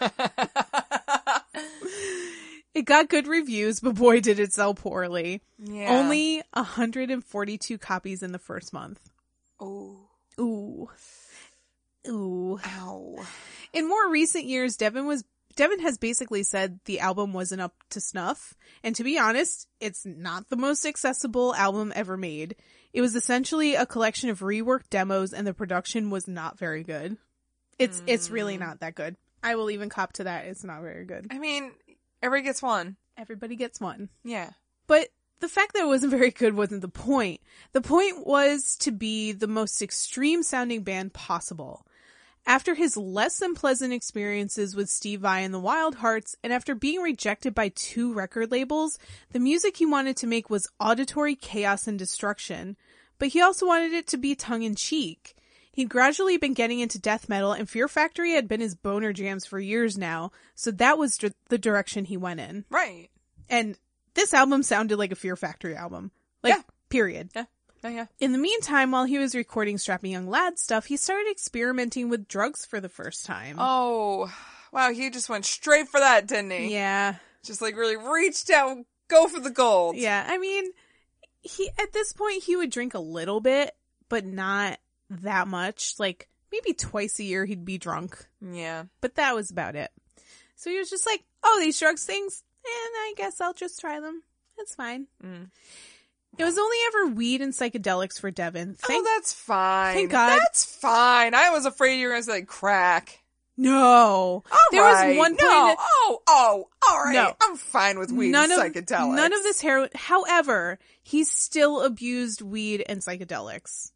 It got good reviews, but boy did it sell poorly. Yeah. Only one hundred forty-two copies in the first month. Oh. Ooh. Ooh. Ow. In more recent years, Devin was Devin has basically said the album wasn't up to snuff, and to be honest, it's not the most accessible album ever made. It was essentially a collection of reworked demos, and the production was not very good. It's it's really not that good. I will even cop to that. It's not very good. I mean, everybody gets one. Everybody gets one. Yeah. But the fact that it wasn't very good wasn't the point. The point was to be the most extreme sounding band possible. After his less than pleasant experiences with Steve Vai and the Wild Hearts, and after being rejected by two record labels, the music he wanted to make was auditory chaos and destruction. But he also wanted it to be tongue-in-cheek. He'd gradually been getting into death metal, and Fear Factory had been his boner jams for years now, so that was d- the direction he went in. Right. And this album sounded like a Fear Factory album. Like, Yeah. period. Yeah. Oh, yeah. In the meantime, while he was recording Strapping Young Lad stuff, he started experimenting with drugs for the first time. Oh. Wow, he just went straight for that, didn't he? Yeah. Just like really reached out, go for the gold. Yeah. I mean, he, at this point, he would drink a little bit, but not that much. Like, maybe twice a year he'd be drunk. Yeah. But that was about it. So he was just like, oh, these drugs things? And I guess I'll just try them. It's fine. Mm. It was only ever weed and psychedelics for Devin. Thank, oh, that's fine. thank God. That's fine. I was afraid you were going to say crack. No. All there right. was one point. No. that- Oh, oh, all right. No. I'm fine with weed none and of, psychedelics. None of this heroin. However, he still abused weed and psychedelics.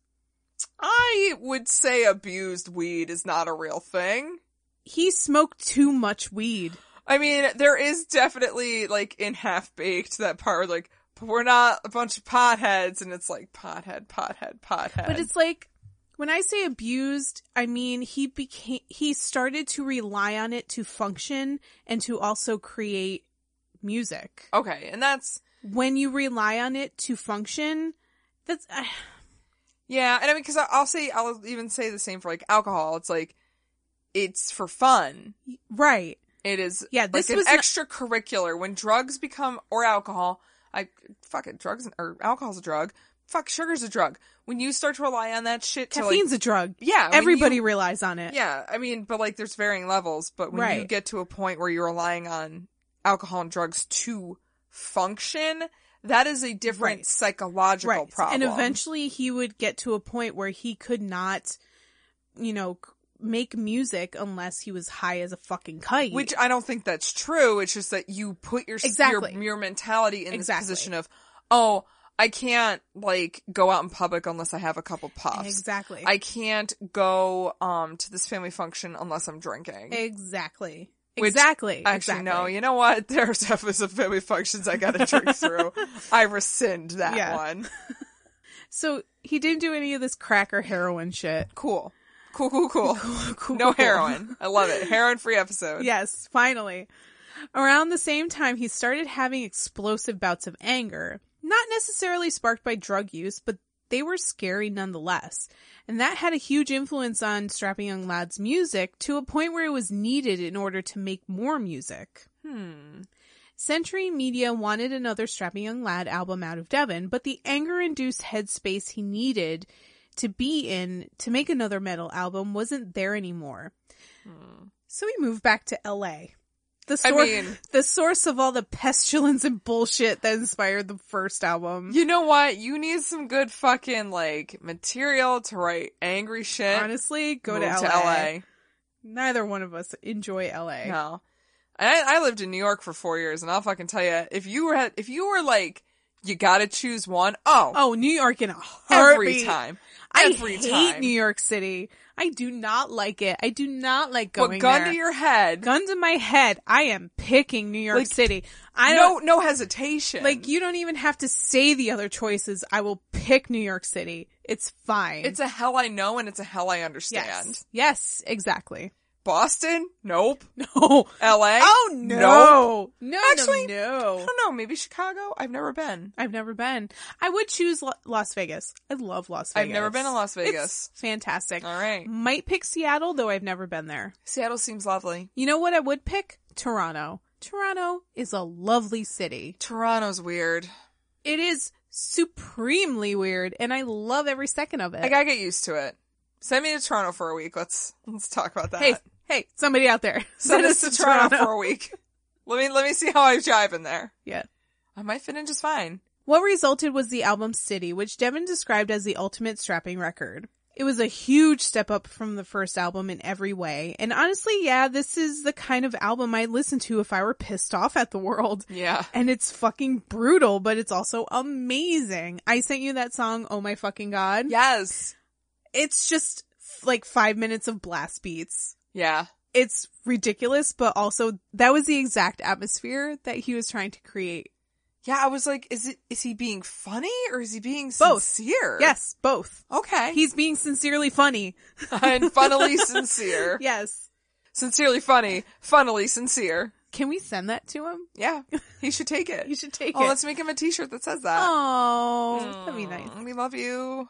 I would say abused weed is not a real thing. He smoked too much weed. I mean, there is definitely, like, in Half-Baked, that part where, like, but we're not a bunch of potheads, and it's like, pothead, pothead, pothead. But it's like, when I say abused, I mean he became, he started to rely on it to function and to also create music. Okay, and that's... When you rely on it to function, that's... Uh, yeah, and I mean, because I'll say, I'll even say the same for, like, alcohol. It's like, it's for fun. right. It is Yeah, like this an was not- extracurricular. When drugs become, or alcohol, I, fuck it, drugs, or alcohol's a drug. Fuck, sugar's a drug. When you start to rely on that shit to, Caffeine's like, a drug. yeah, when Everybody you- relies on it. Yeah, I mean, but, like, there's varying levels, but when you Right. get to a point where you're relying on alcohol and drugs to function, that is a different Right. psychological Right. problem. And eventually he would get to a point where he could not, you know, c- make music unless he was high as a fucking kite. Which I don't think that's true. It's just that you put your Exactly. your, your mentality in Exactly. this position of, oh, I can't, like, go out in public unless I have a couple puffs. Exactly. I can't go um to this family function unless I'm drinking. Exactly. Which, exactly. Actually, exactly. no, you know what? There's definitely some family functions I gotta drink through. I rescind that Yeah. one. So he didn't do any of this crack or heroin shit. Cool. Cool, cool, cool. Cool, No cool. heroin. I love it. Heroin-free episode. Yes, finally. Around the same time, he started having explosive bouts of anger. Not necessarily sparked by drug use, but they were scary nonetheless. And that had a huge influence on Strapping Young Lad's music to a point where it was needed in order to make more music. Hmm. Century Media wanted another Strapping Young Lad album out of Devin, but the anger-induced headspace he needed to be in to make another metal album wasn't there anymore. Hmm. So he moved back to L A. The, I sor- mean- the source of all the pestilence and bullshit that inspired the first album. You know what? You need some good fucking, like, material to write angry shit. Honestly, go Move to L A. to L A. Neither one of us enjoy L A. No. I, I lived in New York for four years, and I'll fucking tell you, if you were, if you were like, you gotta choose one, oh, Oh, New York in a every heartbeat. time. I Every hate time. New York City. I do not like it. I do not like But going gun there. to your head, Gun to my head. I am picking New York Like, City. I no, don't, no hesitation. like, you don't even have to say the other choices. I will pick New York City. It's fine. It's a hell I know, and it's a hell I understand. yes. Yes, exactly. Boston? Nope. No. L A? Oh, Nope. no. No, Actually, no, I no. don't know, maybe Chicago? I've never been. I've never been. I would choose Lo- Las Vegas. I love Las Vegas. I've never been to Las Vegas. It's fantastic. All right. Might pick Seattle, though I've never been there. Seattle seems lovely. You know what I would pick? Toronto. Toronto is a lovely city. Toronto's weird. It is supremely weird, and I love every second of it. I gotta get used to it. Send me to Toronto for a week. Let's let's talk about that. hey, hey, somebody out there. Send us to Toronto, for a week. Let me let me see how I jive in there. Yeah. I might fit in just fine. What resulted was the album City, which Devin described as the ultimate strapping record. It was a huge step up from the first album in every way. And honestly, yeah, this is the kind of album I'd listen to if I were pissed off at the world. Yeah. And it's fucking brutal, but it's also amazing. I sent you that song, Oh My Fucking God. Yes. It's just f- like five minutes of blast beats. Yeah. It's ridiculous, but also that was the exact atmosphere that he was trying to create. Yeah, I was like, is it is he being funny or is he being Both. sincere? Yes, both. Okay. He's being sincerely funny. and funnily sincere. Yes. Sincerely funny, funnily sincere. Can we send that to him? Yeah. He should take it. You should take oh, it. let's make him a t-shirt that says that. Oh, that'd be nice. Mm, We love you.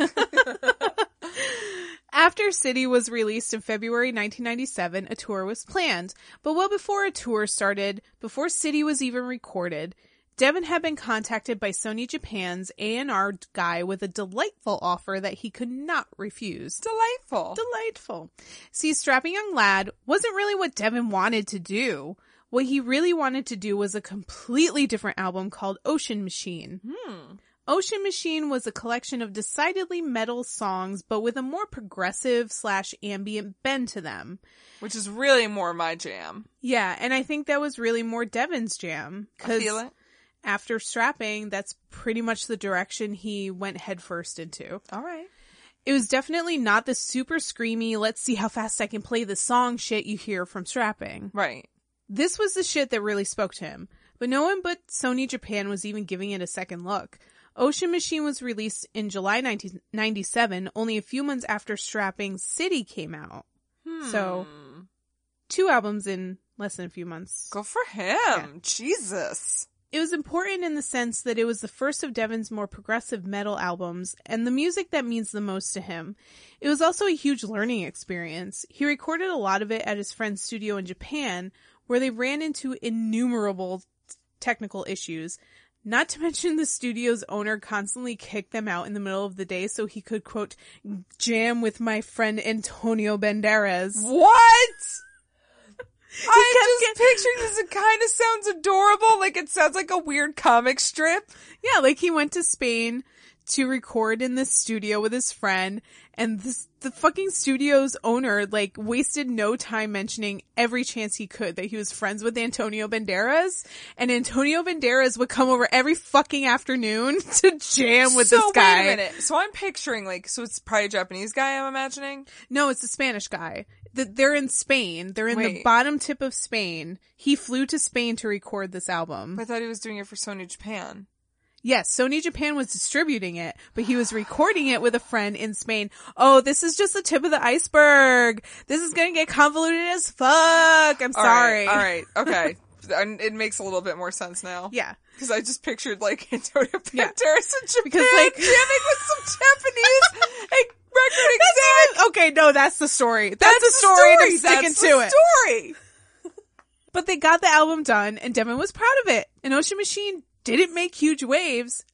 After City was released in February nineteen ninety-seven, a tour was planned. But well before a tour started, before City was even recorded, Devin had been contacted by Sony Japan's A and R guy with a delightful offer that he could not refuse. Delightful. Delightful. See, Strapping Young Lad wasn't really what Devin wanted to do. What he really wanted to do was a completely different album called Ocean Machine. Hmm. Ocean Machine was a collection of decidedly metal songs, but with a more progressive slash ambient bend to them. Which is really more my jam. Yeah, and I think that was really more Devin's jam. I feel it. After Strapping, that's pretty much the direction he went headfirst into. All right. It was definitely not the super screamy, let's see how fast I can play the song shit you hear from Strapping. Right. This was the shit that really spoke to him. But no one but Sony Japan was even giving it a second look. Ocean Machine was released in July nineteen ninety-seven, only a few months after Strapping City came out. Hmm. So, two albums in less than a few months. Go for him. Yeah. Jesus. It was important in the sense that it was the first of Devin's more progressive metal albums, and the music that means the most to him. It was also a huge learning experience. He recorded a lot of it at his friend's studio in Japan, where they ran into innumerable technical issues. Not to mention the studio's owner constantly kicked them out in the middle of the day so he could, quote, jam with my friend Antonio Banderas. What? I'm just kept picturing this. It kind of sounds adorable. Like, it sounds like a weird comic strip. Yeah, like he went to Spain to record in this studio with his friend, and this, the fucking studio's owner, like, wasted no time mentioning every chance he could that he was friends with Antonio Banderas, and Antonio Banderas would come over every fucking afternoon to jam with so, this guy. wait a minute. So I'm picturing, like, so it's probably a Japanese guy, I'm imagining? No, it's a Spanish guy. The, they're in Spain. They're in Wait. the bottom tip of Spain. He flew to Spain to record this album. I thought he was doing it for Sony Japan. Yes, Sony Japan was distributing it, but he was recording it with a friend in Spain. Oh, this is just the tip of the iceberg. This is gonna get convoluted as fuck. I'm All sorry. right, all right, okay. And it makes a little bit more sense now. Yeah. Because I just pictured, like, Antonio Banderas Yeah. in Japan Because, like- jamming with some Japanese like, record exec. Okay, no, that's the story. That's, That's the the story, story. and I'm sticking That's to the it. story. But they got the album done, and Devin was proud of it. And Ocean Machine didn't make huge waves.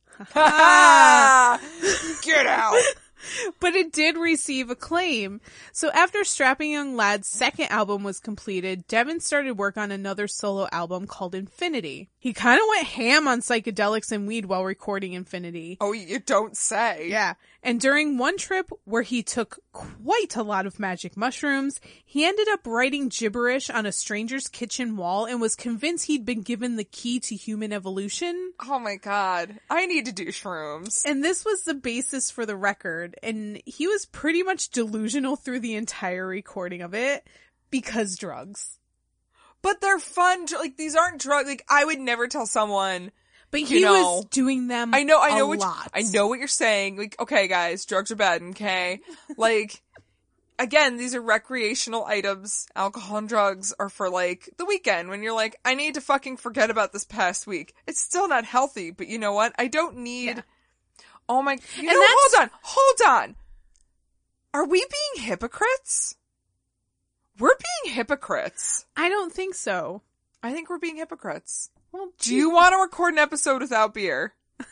Get out. But it did receive acclaim. So after Strapping Young Lad's second album was completed, Devin started work on another solo album called Infinity. He kind of went ham on psychedelics and weed while recording Infinity. Oh, you don't say. Yeah. And during one trip where he took quite a lot of magic mushrooms, he ended up writing gibberish on a stranger's kitchen wall and was convinced he'd been given the key to human evolution. Oh my god. I need to do shrooms. And this was the basis for the record, and he was pretty much delusional through the entire recording of it because drugs. But they're fun. dr- Like, these aren't drugs. Like, I would never tell someone. But he You know, was doing them I know, I know a what, lot. I know what you're saying. Like, okay, guys, drugs are bad, okay? Like, again, these are recreational items. Alcohol and drugs are for, like, the weekend when you're like, I need to fucking forget about this past week. It's still not healthy, but you know what? I don't need, Yeah. oh my, you And know, that's- hold on, hold on. Are we being hypocrites? We're being hypocrites. I don't think so. I think we're being hypocrites. Well, Do you want to record an episode without beer?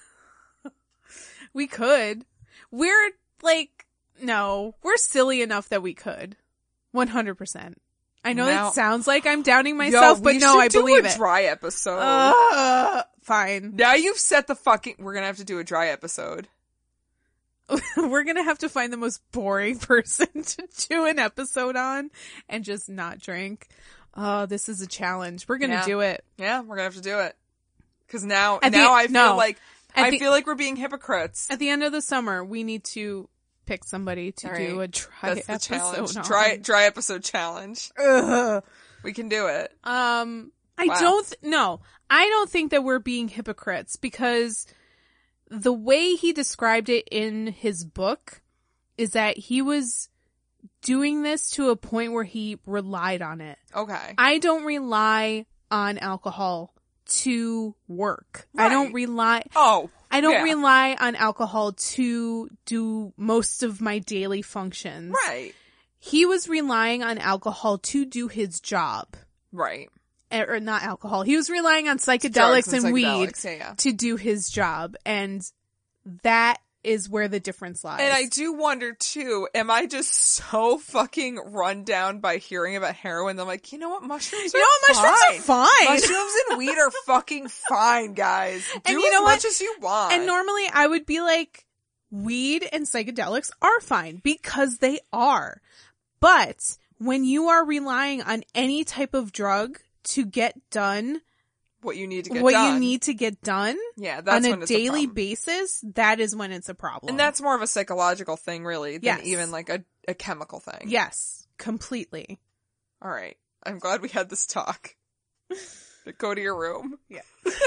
we could. We're like, no, we're silly enough that we could. one hundred percent. I know Now- it sounds like I'm downing myself, Yo, but we no, should I do believe a it. dry episode. Uh, fine. Now you've set the fucking. We're gonna have to do a dry episode. We're gonna have to find the most boring person to do an episode on and just not drink. Oh, this is a challenge. We're gonna Yeah. do it. Yeah, we're gonna have to do it. Because now, At the- now I feel no. like At I the- feel like we're being hypocrites. At the end of the summer, we need to pick somebody to All do right. a dry That's the episode challenge. on. Dry dry episode challenge. Ugh. We can do it. Um, I Wow. don't, th- no, I don't think that we're being hypocrites because the way he described it in his book is that he was doing this to a point where he relied on it. Okay. I don't rely on alcohol to work. I don't Right. rely, Oh. I don't yeah. rely on alcohol to do most of my daily functions. Right. He was relying on alcohol to do his job. Right. Or not alcohol. He was relying on Drugs psychedelics and, weed psychedelics, Yeah, yeah. to do his job. And that is where the difference lies. And I do wonder too, am I just so fucking run down by hearing about heroin that I'm like, you know what, mushrooms are You know what? fine. Mushrooms are fine. Mushrooms and weed are fucking fine, guys. Do And you as know much what? as you want. And normally I would be like, weed and psychedelics are fine because they are. But when you are relying on any type of drug to get done what you need to get what done. you need to get done yeah, that's on when a it's daily a problem. basis, that is when it's a problem. And that's more of a psychological thing, really, than Yes. even like a, a chemical thing. yes, completely. All right. I'm glad we had this talk. Go to your room. Yeah.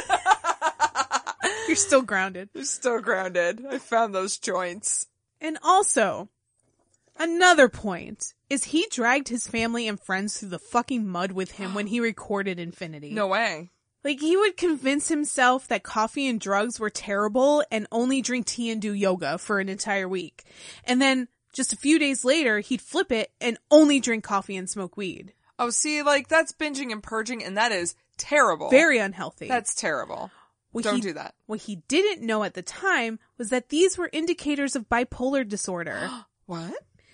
You're still grounded. You're still grounded. I found those joints. And also, another point is he dragged his family and friends through the fucking mud with him when he recorded Infinity. No way. Like, he would convince himself that coffee and drugs were terrible and only drink tea and do yoga for an entire week. And then, just a few days later, he'd flip it and only drink coffee and smoke weed. Oh, see, like, that's binging and purging, and that is terrible. Very unhealthy. That's terrible. What Don't he- do that. What he didn't know at the time was that these were indicators of bipolar disorder. What?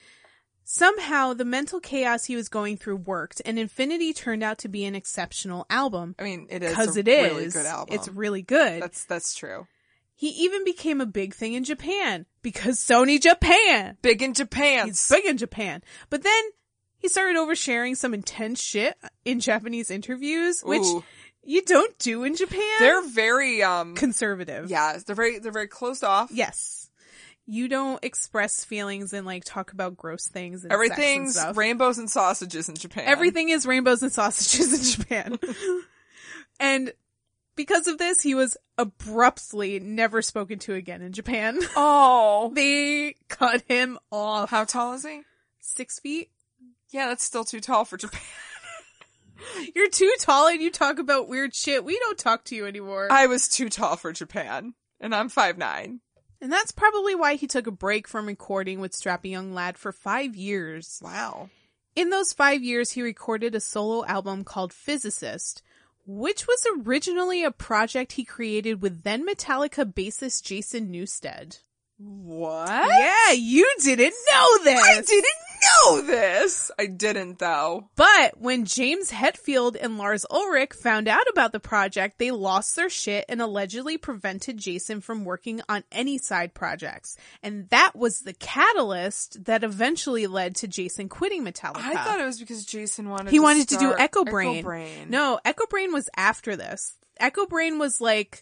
Somehow, the mental chaos he was going through worked, and Infinity turned out to be an exceptional album. I mean, it is Because a it is. really good album. It's really good. That's, that's true. He even became a big thing in Japan, because Sony Japan! Big in Japan. He's big in Japan. But then, he started oversharing some intense shit in Japanese interviews, which Ooh. you don't do in Japan. They're very, um, conservative. yeah, they're very, they're very closed off. Yes. You don't express feelings and like talk about gross things and Everything's sex and stuff. rainbows and sausages in Japan. Everything is rainbows and sausages in Japan. And because of this, he was abruptly never spoken to again in Japan. Oh. They cut him off. How tall is he? Six feet? Yeah, that's still too tall for Japan. You're too tall and you talk about weird shit. We don't talk to you anymore. I was too tall for Japan, and I'm five nine. And that's probably why he took a break from recording with Strappy Young Lad for five years. Wow. In those five years, he recorded a solo album called Physicist, which was originally a project he created with then Metallica bassist Jason Newsted. What? Yeah, you didn't know this! I didn't know this! I didn't, though. But when James Hetfield and Lars Ulrich found out about the project, they lost their shit and allegedly prevented Jason from working on any side projects. And that was the catalyst that eventually led to Jason quitting Metallica. I thought it was because Jason wanted He to wanted to do start Echo Brain. Echo Brain. No, Echo Brain was after this. Echo Brain was like...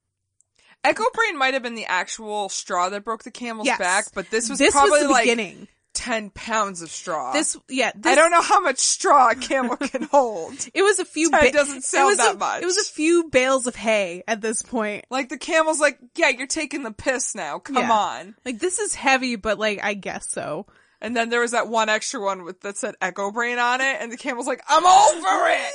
Echo Brain might have been the actual straw that broke the camel's Yes. back, but this was this probably was the like beginning. ten pounds of straw. This, yeah, this, I don't know how much straw a camel can hold. It was a few. Ten ba- doesn't it sound was that a, much. It was a few bales of hay at this point. Like the camel's like, yeah, you're taking the piss now. Come Yeah. on. Like this is heavy, but like I guess so. And then there was that one extra one with that said Echo Brain on it, and the camel's like, I'm over it.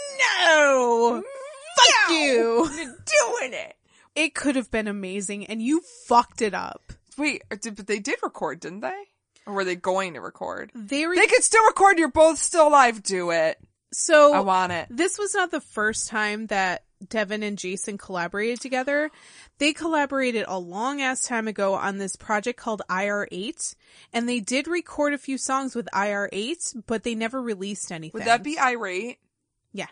No, fuck No. you. You're doing it. It could have been amazing, and you fucked it up. Wait, did, but they did record, didn't they? Or were they going to record? They were They could still record. You're both still alive. Do it. so. I want it. This was not the first time that Devin and Jason collaborated together. They collaborated a long ass time ago on this project called I R eight, and they did record a few songs with I R eight, but they never released anything. Would that be irate? Yeah.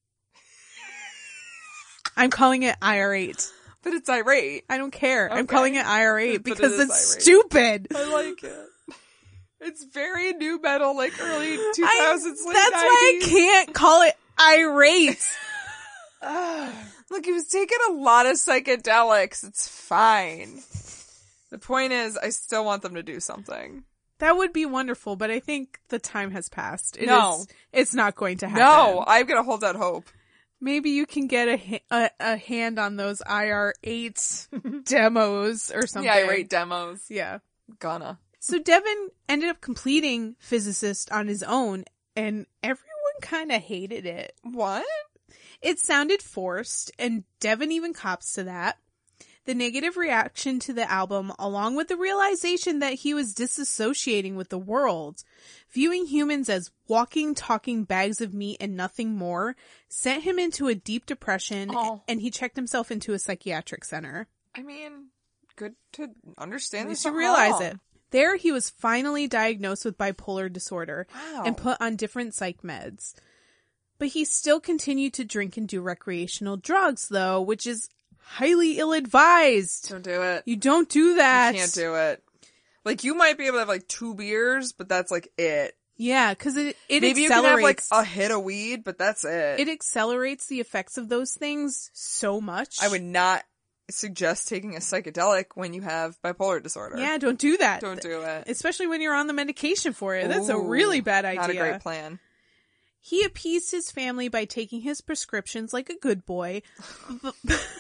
I'm calling it I R eight. But it's irate. I don't care. I'm Okay. calling it I R eight But it because is it's irate. stupid. I like it. It's very new metal, like early two I- thousands, late that's why I nineties. can't call it irate. Look, he was taking a lot of psychedelics. It's fine. The point is, I still want them to do something. That would be wonderful, but I think the time has passed. It No. is, it's not going to happen. No, I'm gonna hold out hope. Maybe you can get a, ha- a, a hand on those I R eight demos or something. Yeah, irate demos. Yeah. Gonna. So Devin ended up completing Physicist on his own, and everyone kind of hated it. What? It sounded forced, and Devin even cops to that. The negative reaction to the album, along with the realization that he was disassociating with the world, viewing humans as walking, talking bags of meat and nothing more, sent him into a deep depression, Oh. and he checked himself into a psychiatric center. I mean, good to understand At this. least you realize it. There, he was finally diagnosed with bipolar disorder Wow. and put on different psych meds. But he still continued to drink and do recreational drugs, though, which is highly ill-advised. Don't do it. You don't do that. You can't do it. Like, you might be able to have, like, two beers, but that's, like, it. Yeah, because it, it Maybe accelerates. you can have, like, a hit of weed, but that's it. It accelerates the effects of those things so much. I would not suggest taking a psychedelic when you have bipolar disorder. Yeah, don't do that. Don't do it. Especially when you're on the medication for it. That's a Ooh, really bad idea. Not a great plan. He appeased his family by taking his prescriptions like a good boy. But,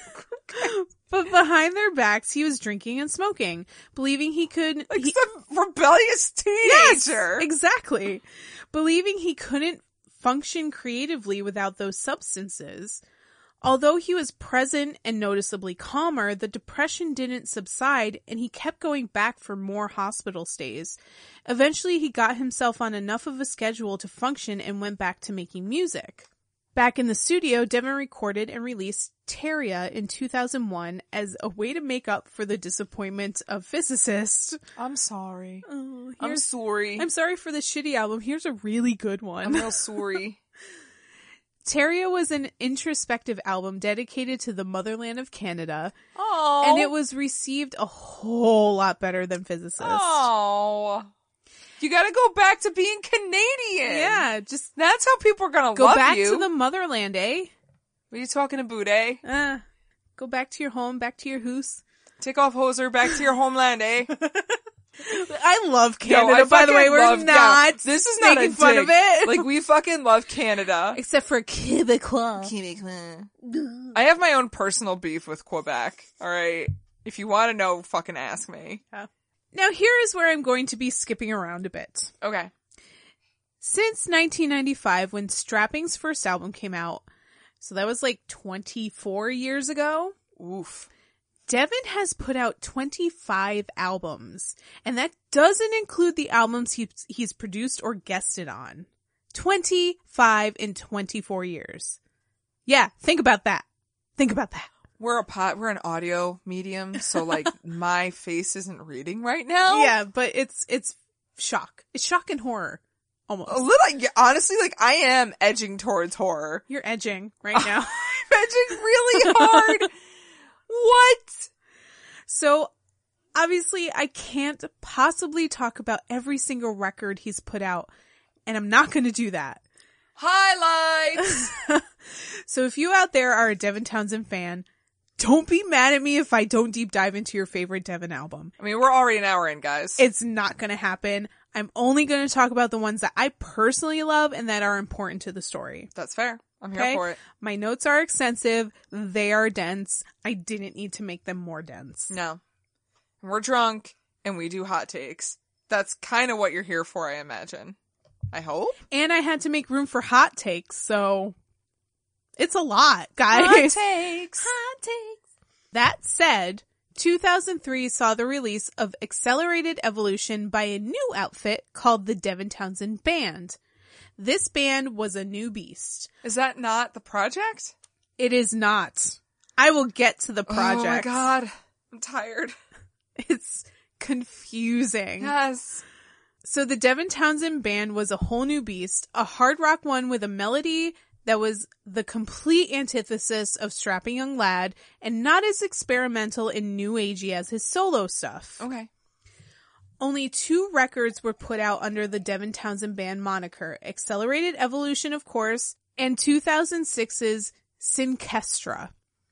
but behind their backs, he was drinking and smoking, believing he could... Like he, some rebellious teenager. yes, exactly. Believing he couldn't function creatively without those substances. Although he was present and noticeably calmer, the depression didn't subside and he kept going back for more hospital stays. Eventually, he got himself on enough of a schedule to function and went back to making music. Back in the studio, Devin recorded and released Teria in two thousand one as a way to make up for the disappointment of Physicist. I'm sorry. Oh, I'm here's- sorry. I'm sorry for the shitty album. Here's a really good one. I'm real sorry. Teria was an introspective album dedicated to the motherland of Canada, Oh. and it was received a whole lot better than Physicist. Oh. You gotta go back to being Canadian. Yeah, just That's how people are gonna go love back you. to the motherland, eh? What are you talking about, eh? Uh, go back to your home, back to your hoose. Take off hoser, back to your homeland, eh? I love Yo, Canada, I by the way. fucking We're love- not yeah, this is not making a fun dig. of it. Like, we fucking love Canada. Except for Quebecois. I have my own personal beef with Quebec, alright? If you want to know, fucking ask me. Now here is where I'm going to be skipping around a bit. Okay. Since nineteen ninety-five, when Strapping's first album came out, so that was like twenty-four years ago, Oof. Devin has put out twenty-five albums, and that doesn't include the albums he, he's produced or guested on. twenty-five in twenty-four years. Yeah, think about that. Think about that. We're a pot, we're an audio medium, so like, my face isn't reading right now. Yeah, but it's, it's shock. It's shock and horror. Almost. A little, yeah, honestly, like, I am edging towards horror. You're edging right now. I'm edging really hard. What? So, obviously, I can't possibly talk about every single record he's put out, and I'm not going to do that. Highlights! So if you out there are a Devin Townsend fan, don't be mad at me if I don't deep dive into your favorite Devin album. I mean, we're already an hour in, guys. It's not going to happen. I'm only going to talk about the ones that I personally love and that are important to the story. That's fair. I'm here Okay? for it. My notes are extensive. They are dense. I didn't need to make them more dense. No. We're drunk, and we do hot takes. That's kind of what you're here for, I imagine. I hope. And I had to make room for hot takes, so it's a lot, guys. Hot takes. Hot takes. That said, two thousand three saw the release of Accelerated Evolution by a new outfit called the Devin Townsend Band. This band was a new beast. Is that not the project? It is not. I will get to the project. Oh my god. I'm tired. It's confusing. Yes. So the Devin Townsend Band was a whole new beast, a hard rock one with a melody that was the complete antithesis of Strapping Young Lad and not as experimental and new agey as his solo stuff. Okay. Only two records were put out under the Devin Townsend Band moniker, Accelerated Evolution, of course, and two thousand six's Synkestra.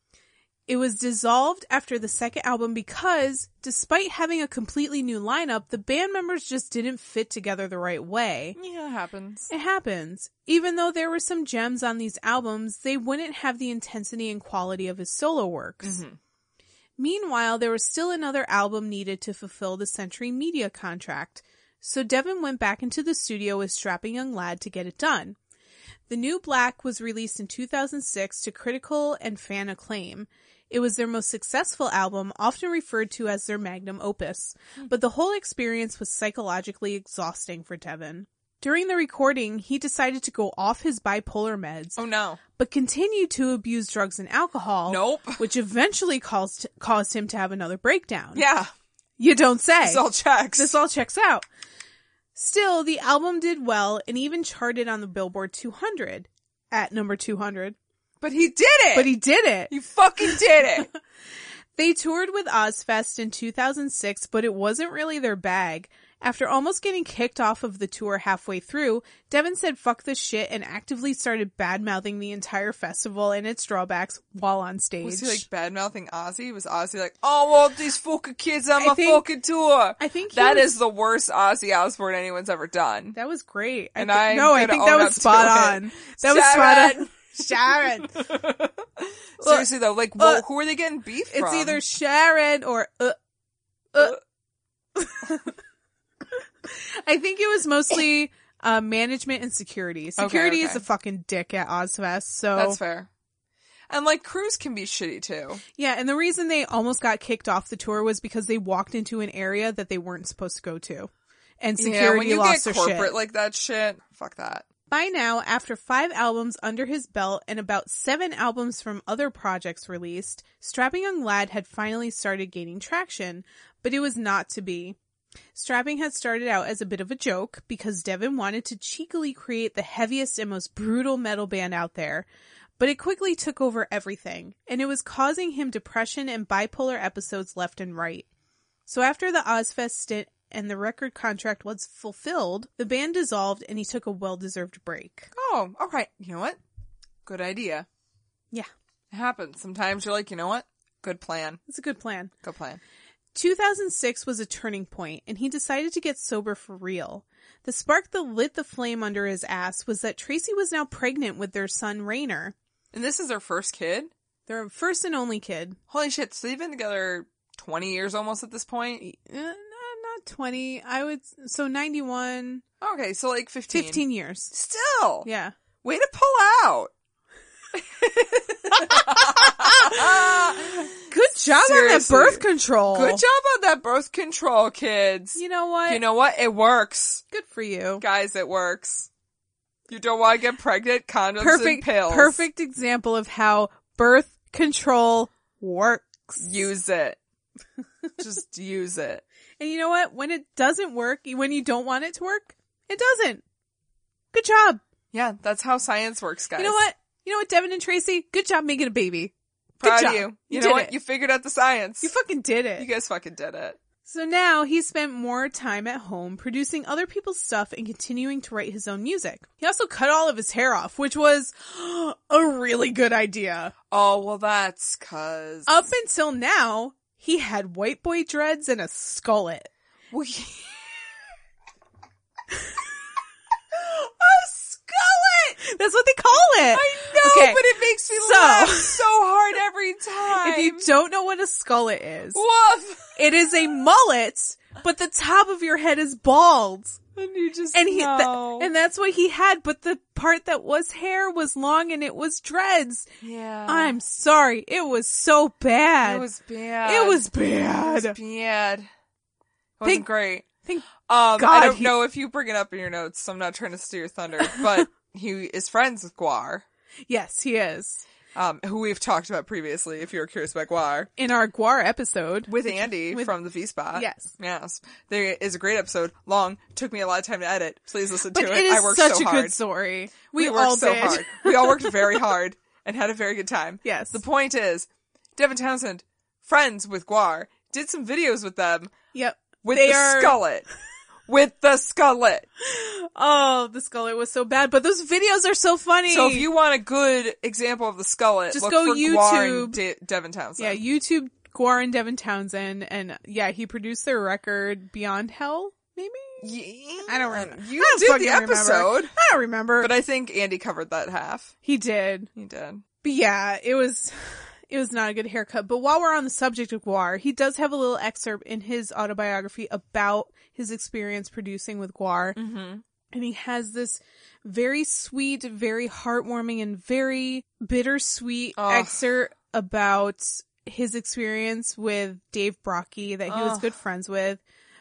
It was dissolved after the second album because, despite having a completely new lineup, the band members just didn't fit together the right way. Yeah, it happens. It happens. Even though there were some gems on these albums, they wouldn't have the intensity and quality of his solo works. Mm-hmm. Meanwhile, there was still another album needed to fulfill the Century Media contract, so Devin went back into the studio with Strapping Young Lad to get it done. The New Black was released in two thousand six to critical and fan acclaim. It was their most successful album, often referred to as their magnum opus, but the whole experience was psychologically exhausting for Devin. During the recording, he decided to go off his bipolar meds, Oh no. but continued to abuse drugs and alcohol. Nope. Which eventually caused, caused him to have another breakdown. Yeah. You don't say. This all checks. This all checks out. Still, the album did well and even charted on the Billboard two hundred at number two hundred. But he did it! But he did it. You fucking did it! They toured with Ozfest in two thousand six, but it wasn't really their bag. After almost getting kicked off of the tour halfway through, Devin said fuck this shit and actively started bad-mouthing the entire festival and its drawbacks while on stage. Was he like bad-mouthing Ozzy? Was Ozzy like, oh, well, these fucking kids on I my think- fucking tour? I think he That was- is the worst Ozzy Osbourne anyone's ever done. That was great. I And thi- I'm No, I gonna think that own was up to spot it. on. That was spot on. Sharon! Sharon. Seriously though, like, well, uh, who are they getting beef It's from? either Sharon or uh, uh. I think it was mostly uh, management and security. Security okay. is a fucking dick at Ozfest, so That's fair. And like, crews can be shitty too. yeah. And the reason they almost got kicked off the tour was because they walked into an area that they weren't supposed to go to, and security yeah, when you lost get their corporate shit. like that shit, fuck that. By now, after five albums under his belt and about seven albums from other projects released, Strapping Young Lad had finally started gaining traction, but it was not to be. Strapping had started out as a bit of a joke because Devin wanted to cheekily create the heaviest and most brutal metal band out there, but it quickly took over everything, and it was causing him depression and bipolar episodes left and right. So after the Ozfest stint and the record contract was fulfilled, the band dissolved and he took a well-deserved break. Oh, okay. You know what? Good idea. Yeah, It happens. Sometimes you're like, you know what? Good plan. it's a good plan. Good plan. two thousand six was a turning point, and he decided to get sober for real. The spark that lit the flame under his ass was that Tracy was now pregnant with their son, Rainer. And this is their first kid? Their first and only kid. Holy shit. So they've been together twenty years almost at this point? Uh, no, not twenty. I would, so ninety-one. Okay, so like fifteen. fifteen years. Still. Yeah. Way to pull out. Good job on that Seriously. birth control. Good job on that birth control, kids. You know what? You know what? It works. Good for you. Guys, it works. You don't want to get pregnant? Condoms and Perfect, pills. perfect example of how birth control works. Use it. Just use it. And you know what? When it doesn't work, when you don't want it to work, it doesn't. Good job. Yeah, that's how science works, guys. You know what? You know what, Devin and Tracy? Good job making a baby. Proud Good of job. you. You, You know did what? it. You figured out the science. You fucking did it. You guys fucking did it. So now he spent more time at home producing other people's stuff and continuing to write his own music. He also cut all of his hair off, which was a really good idea. Oh, well, that's cause... Up until now, he had white boy dreads and a skullet. Well, he- a skullet! That's what they call it. I know, Okay, but it makes me so- laugh so hard every time. If you don't know what a skullet is, Woof! it is a mullet, but the top of your head is bald. And you just And he, th- know. and that's what he had, but the part that was hair was long and it was dreads. yeah. I'm sorry, it was so bad. It was bad. It was bad. It was bad. It wasn't Thank- great. Thank Um, God I don't he- know if you bring it up in your notes, so I'm not trying to steal your thunder, but he is friends with Guar, Yes, he is. um, who we've talked about previously, if you were curious about Guar. In our Guar episode. With Andy with- from the V-Spot. Yes. Yes. There is a great episode. Long. Took me a lot of time to edit. Please listen But to it it. is I worked such so a hard. good story. We, We, worked all so did. hard. We all worked very hard and had a very good time. Yes. The point is, Devin Townsend, friends with Guar, did some videos with them Yep. with They the are- skullet. With the skullet. Oh, the skullet was so bad, but those videos are so funny. So if you want a good example of the skullet, Just look go for Guar YouTube. and De- Devin Townsend. yeah, YouTube Guar and Devin Townsend, and yeah, he produced their record Beyond Hell, maybe? Yeah. I don't remember. You I don't did fucking the remember. episode. I don't remember. But I think Andy covered that half. He did. He did. But yeah, it was, it was not a good haircut. But while we're on the subject of Guar, he does have a little excerpt in his autobiography about his experience producing with Guar. Mm-hmm. And he has this very sweet, very heartwarming, and very bittersweet Ugh. excerpt about his experience with Dave Brockie that he was Ugh. good friends with.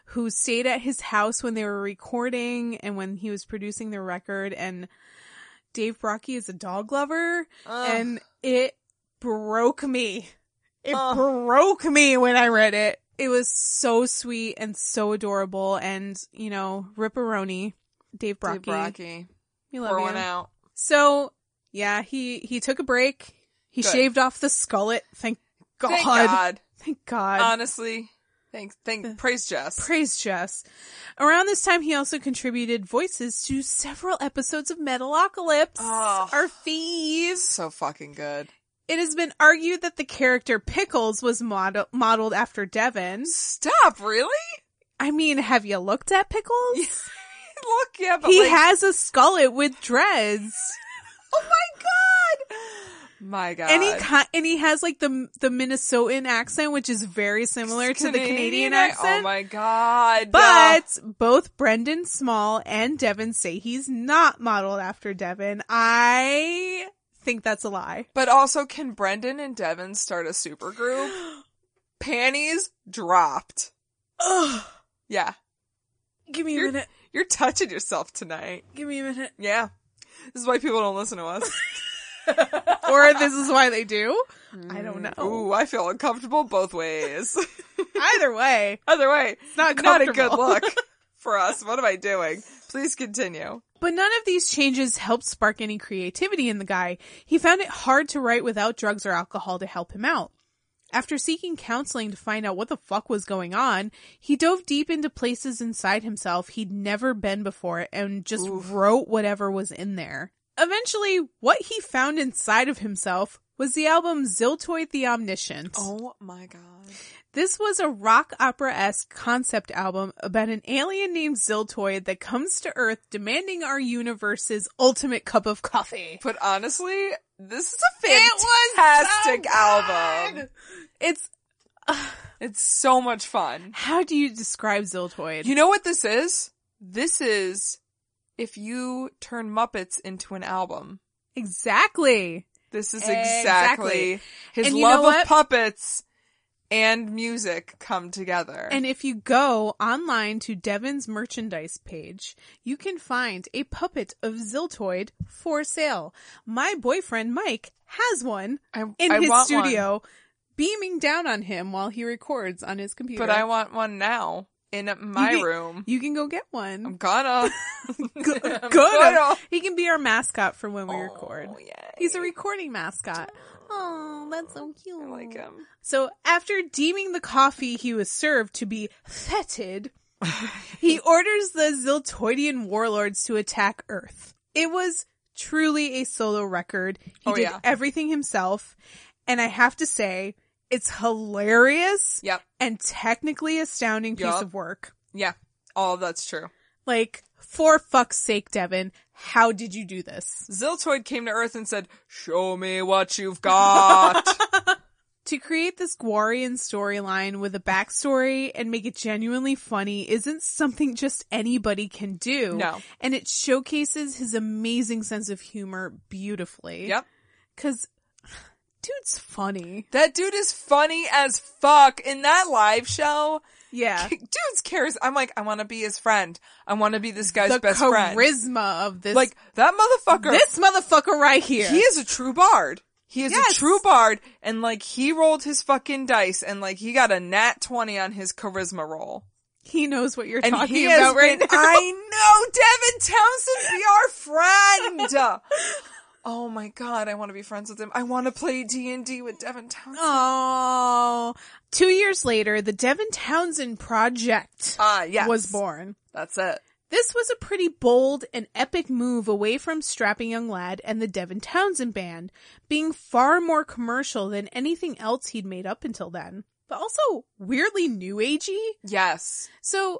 who stayed at his house when they were recording and when he was producing the record. And Dave Brockie is a dog lover, Ugh. and it broke me. It Ugh. broke me when I read it. It was so sweet and so adorable. And, you know, Ripperoni, Dave Brockie. Dave Brockie. We love Pour you. one out. So, yeah, he, he took a break. He Good. shaved off the skullet. Thank God. Thank God. Thank God. Honestly. Thanks. Thank. Praise Jess. Praise Jess. Around this time, he also contributed voices to several episodes of Metalocalypse, Oh. our faves. So fucking good. It has been argued that the character Pickles was model- modeled after Devin. Stop, really? I mean, have you looked at Pickles? Look, yeah, but He like, has a skullet with dreads. oh my god! My god. And he ki- and he has like the the Minnesotan accent, which is very similar to the Canadian accent. Oh my god. But both Brendan Small and Devin say he's not modeled after Devin. I think that's a lie. But also, can Brendan and Devin start a supergroup? Panties dropped. Ugh. Yeah. Give me a You're, minute. you're touching yourself tonight. Give me a minute. Yeah. This is why people don't listen to us. Or this is why they do. I don't know. Ooh, I feel uncomfortable both ways. Either way, Either way, it's not not a comfortable. good look for us. What am I doing? Please continue. But none of these changes helped spark any creativity in the guy. He found it hard to write without drugs or alcohol to help him out. After seeking counseling to find out what the fuck was going on, he dove deep into places inside himself he'd never been before and just Oof. wrote whatever was in there. Eventually, what he found inside of himself was the album Ziltoid the Omniscient. Oh my god. This was a rock opera-esque concept album about an alien named Ziltoid that comes to Earth demanding our universe's ultimate cup of coffee. But honestly, this is a It was fantastic so album. good! It's, It's so much fun. how do you describe Ziltoid? You know what this is? This is if you turn Muppets into an album. Exactly. This is Exactly. exactly, his And you love know of what? puppets and music come together. And if you go online to Devin's merchandise page, you can find a puppet of Ziltoid for sale. My boyfriend Mike has one I, in I his want studio, beaming down on him while he records on his one, computer. but I want one now in my You can- room. You can go get I'm one. gonna. Good. I'm Good. gonna. He can be our mascot for when we Oh, record. yay. He's a recording mascot. Oh, that's so cute. I like him. So after deeming the coffee he was served to be fetid, he orders the Ziltoidian warlords to attack Earth. It was truly a solo record. He Oh, did yeah. everything himself. And I have to say, it's hilarious Yep. and technically astounding piece Yup. of work. Yeah. All of that's true. Like, for fuck's sake, Devin, how did you do this? Ziltoid came to Earth and said, "Show me what you've got." To create this Gwarian storyline with a backstory and make it genuinely funny isn't something just anybody can do. No. And it showcases his amazing sense of humor beautifully. Yep. Cause dude's funny. That dude is funny as fuck in that live show. Yeah. Dude's cares. I'm like, I want to be his friend. I want to be this guy's The best friend. charisma of this. Like that motherfucker. this motherfucker right here. He is a true bard. He is Yes. a true bard, and like he rolled his fucking dice, and like he got a nat twenty on his charisma roll. He knows what you're And talking he has about right been, now. I know, Devin Townsend, be our friend. Oh my god, I want to be friends with him. I want to play D and D with Devin Townsend. Oh. Two years later, the Devin Townsend Project Ah, yes. was born. That's it. This was a pretty bold and epic move away from Strapping Young Lad and the Devin Townsend Band, being far more commercial than anything else he'd made up until then. But also weirdly new agey. Yes. So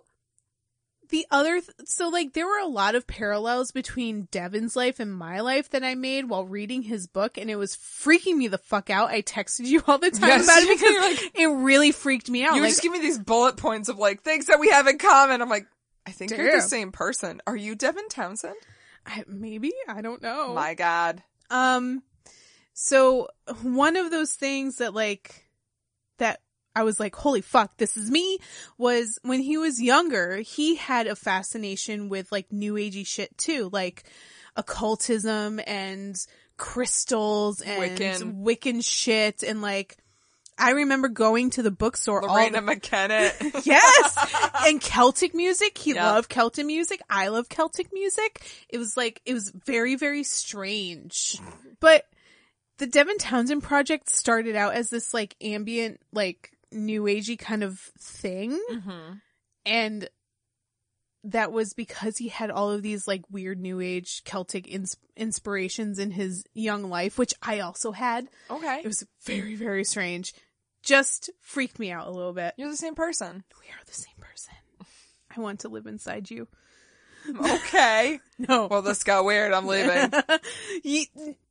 the other, th- so like there were a lot of parallels between Devin's life and my life that I made while reading his book, and it was freaking me the fuck out. I texted you all the time Yes. about it You're because it really freaked me out. You were Like, just giving me these bullet points of like things that we have in common. I'm like, I think you're the Damn. same person. Are you Devin Townsend? I, maybe, I don't know. My god. Um, so one of those things that like, that I was like, holy fuck, this is me, was when he was younger, he had a fascination with like new agey shit too, like occultism and crystals and Wiccan. Wiccan shit. And like, I remember going to the bookstore. Lorena all the- McKenna. Yes! And Celtic music. He Yep. loved Celtic music. I love Celtic music. It was like, it was very, very strange. But the Devin Townsend project started out as this like ambient, like new agey kind of thing. Mm-hmm. And that was because he had all of these like weird new age Celtic ins- inspirations in his young life, which I also had. Okay. It was very, very strange. Just freaked me out a little bit. You're the same person. We are the same person. I want to live inside you. Okay. No. Well, this got weird. I'm leaving. Ye-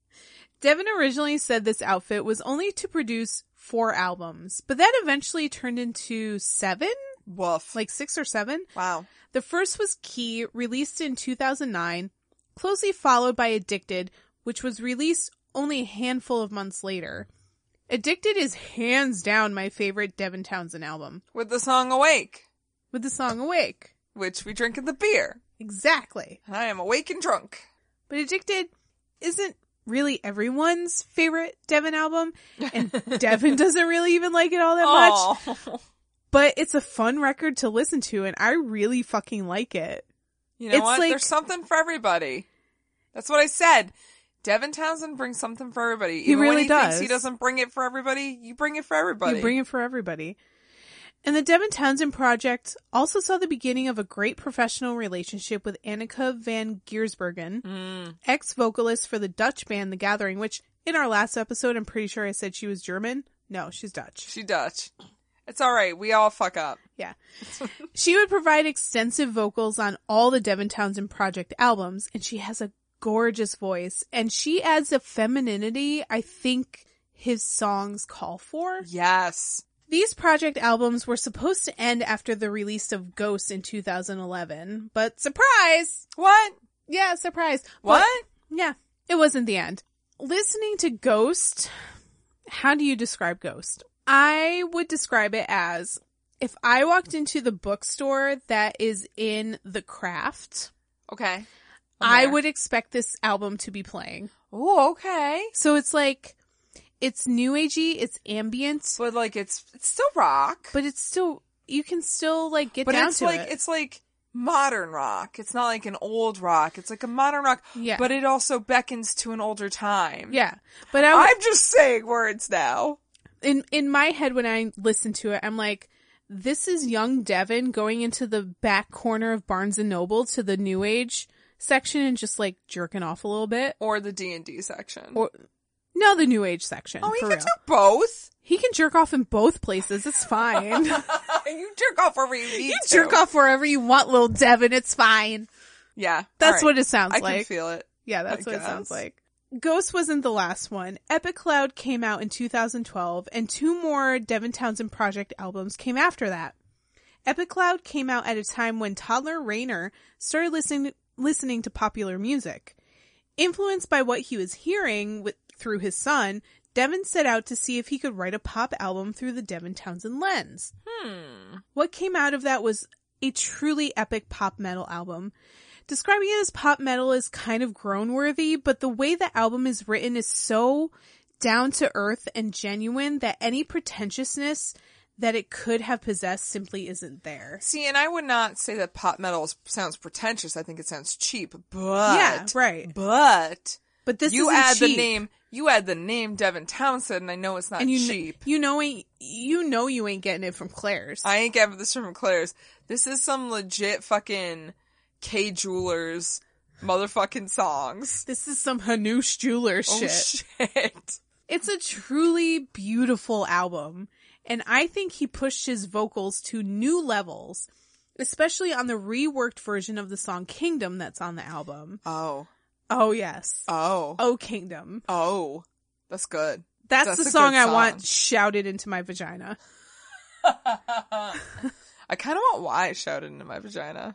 Devin originally said this outfit was only to produce four albums, but that eventually turned into seven? Woof. Like six or seven? Wow. The first was Key, released in two thousand nine, closely followed by Addicted, which was released only a handful of months later. Addicted is hands down my favorite Devin Townsend album, With the song Awake, with the song Awake. which we drink in the beer. Exactly. And I am awake and drunk. But Addicted isn't really everyone's favorite Devin album, and Devin doesn't really even like it all that much. Aw. But it's a fun record to listen to, and I really fucking like it. You know It's what? like- There's something for everybody. That's what I said. Devin Townsend brings something for everybody. He Even really when he does. thinks he doesn't bring it for everybody, you bring it for everybody. You bring it for everybody. And the Devin Townsend project also saw the beginning of a great professional relationship with Anneke van Giersbergen, Mm. ex-vocalist for the Dutch band The Gathering, which in our last episode, I'm pretty sure I said she was German. No, she's Dutch. She Dutch. It's alright. We all fuck up. Yeah. She would provide extensive vocals on all the Devin Townsend project albums, and she has a gorgeous voice, and she adds a femininity I think his songs call for. Yes. These project albums were supposed to end after the release of Ghost in two thousand eleven, but surprise! What? Yeah, surprise. What? But, yeah, it wasn't the end. Listening to Ghost, how do you describe Ghost? I would describe it as if I walked into the bookstore that is in The Craft, Okay. I would expect this album to be playing. Oh, okay. So it's like, it's new agey, it's ambient, But like, it's it's still rock. but it's still, you can still like get But down it's to like it. it's like modern rock. It's not like an old rock. It's like a modern rock. Yeah. But it also beckons to an older time. Yeah. But I, I'm just saying words now. in, in my head when I listen to it, I'm like, this is young Devin going into the back corner of Barnes and Noble to the new age section and just like jerking off a little bit. Or the D and D section. Or, no, the new age section. oh, he for can real. do both. He can jerk off in both places. It's fine. You jerk off wherever you need You to. jerk off wherever you want, little Devin. It's fine. Yeah. That's all right. what it sounds I like. can feel it. Yeah, that's I what it sounds guess. like. Ghost wasn't the last one. Epic Cloud came out in two thousand twelve, and two more Devin Townsend project albums came after that. Epic Cloud came out at a time when toddler Rainer started listening listening to popular music. Influenced by what he was hearing with, through his son, Devin set out to see if he could write a pop album through the Devin Townsend lens. Hmm. What came out of that was a truly epic pop metal album. Describing it as pop metal is kind of groan-worthy, but the way the album is written is so down to earth and genuine that any pretentiousness that it could have possessed simply isn't there. See, and I would not say that pop metal is- sounds pretentious. I think it sounds cheap. But Yeah, right. But But this you isn't add the cheap. name. You add the name Devin Townsend, and I know it's not and you kn- cheap. you know ain't, you know you ain't getting it from Claire's. I ain't getting this from Claire's. This is some legit fucking K Jewelers motherfucking songs. This is some Hanush Jeweler Oh shit. shit. It's a truly beautiful album, and I think he pushed his vocals to new levels, especially on the reworked version of the song Kingdom that's on the album. Oh. Oh, yes. Oh. Oh, Kingdom. Oh. That's good. That's, That's the a song good I song. want shouted into my vagina. I kind of want why shouted into my vagina.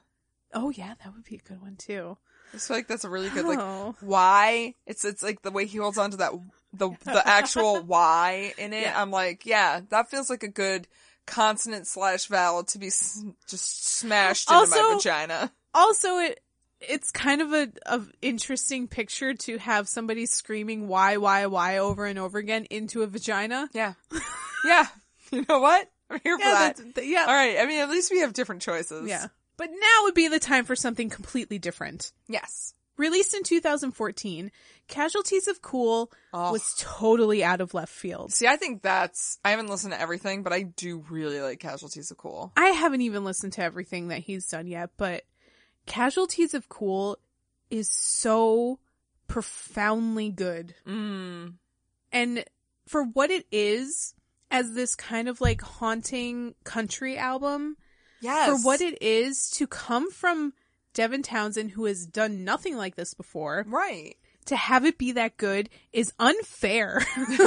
Oh yeah, that would be a good one too. I just feel like that's a really good, like, Oh. why. It's it's like the way he holds on to that, the the actual why in it. Yeah. I'm like, yeah, that feels like a good consonant slash vowel to be s- just smashed into my Also- vagina. Also, it it's kind of a of interesting picture to have somebody screaming why, why, why over and over again into a vagina. Yeah. Yeah. You know what? I'm here for Yeah, that. that's, th- yeah, All right. I mean, at least we have different choices. yeah. But now would be the time for something completely different. Yes. Released in two thousand fourteen, Casualties of Cool Oh. was totally out of left field. See, I think that's, I haven't listened to everything, but I do really like Casualties of Cool. I haven't even listened to everything that he's done yet, but Casualties of Cool is so profoundly good. Mm. And for what it is, as this kind of like haunting country album, Yes. for what it is to come from Devin Townsend, who has done nothing like this before, Right. to have it be that good is unfair.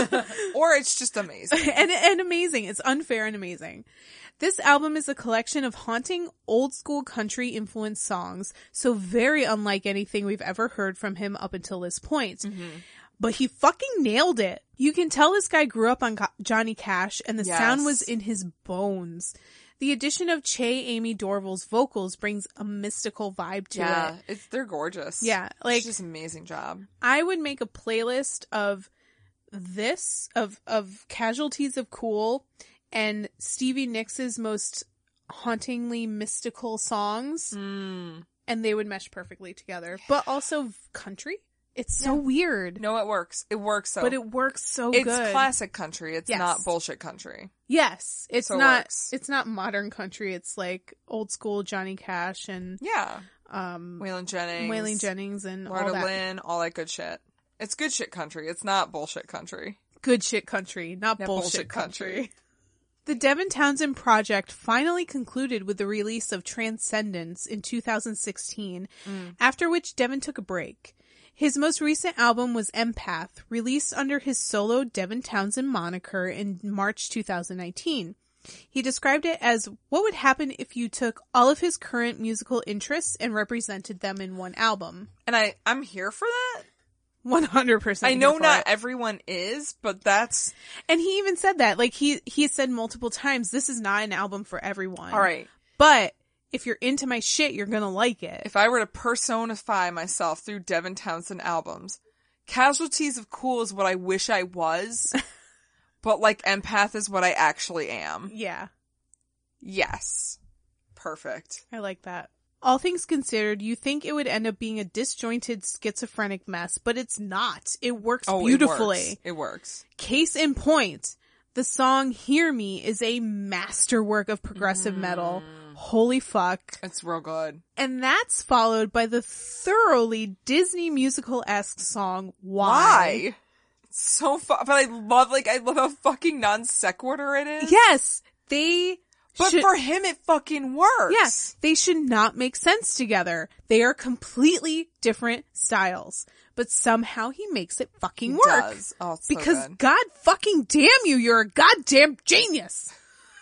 Or it's just amazing. and, and amazing. It's unfair and amazing. This album is a collection of haunting old school country influenced songs, so very unlike anything we've ever heard from him up until this point. Mm-hmm. But he fucking nailed it. You can tell this guy grew up on Ca- Johnny Cash, and the Yes. sound was in his bones. The addition of Che Amy Dorval's vocals brings a mystical vibe to yeah. it. It's, they're gorgeous. Yeah, like- It's just an amazing job. I would make a playlist of this, of, of Casualties of Cool and Stevie Nicks' most hauntingly mystical songs, Mm. and they would mesh perfectly together. But also country. It's so weird. No, it works. It works so. But it works so it's good. classic country. It's Yes. not bullshit country. Yes. It's So it not works. it's not modern country. It's like old school Johnny Cash and Yeah. um Waylon Jennings. Waylon Jennings and all Loretta that. Lynn, all that good shit. It's good shit country. It's not bullshit country. Good shit country, not Yeah, bullshit, bullshit country. country. The Devin Townsend project finally concluded with the release of Transcendence in two thousand sixteen, Mm. after which Devin took a break. His most recent album was Empath, released under his solo Devin Townsend moniker in March two thousand nineteen. He described it as what would happen if you took all of his current musical interests and represented them in one album. And I, I'm here for that. one hundred percent. I know here for not it. everyone is, but that's And he even said that. Like, he, he said multiple times, this is not an album for everyone. all right. But if you're into my shit, you're gonna like it. If I were to personify myself through Devin Townsend albums, Casualties of Cool is what I wish I was, but like Empath is what I actually am. Yeah, Yes. Perfect. I like that. All things considered, you think it would end up being a disjointed schizophrenic mess, but it's not. It works Oh, beautifully. It works. It works. Case in point, the song Hear Me is a masterwork of progressive metal. Holy fuck. It's real good. And that's followed by the thoroughly Disney musical-esque song Why. Why? It's so fun. But I love, like, I love how fucking non sequitur it is. Yes, they But should- for him, it fucking works. Yes, they should not make sense together. They are completely different styles, but somehow he makes it fucking He work. does. Oh, it's so because good. God fucking damn you, you're a goddamn genius.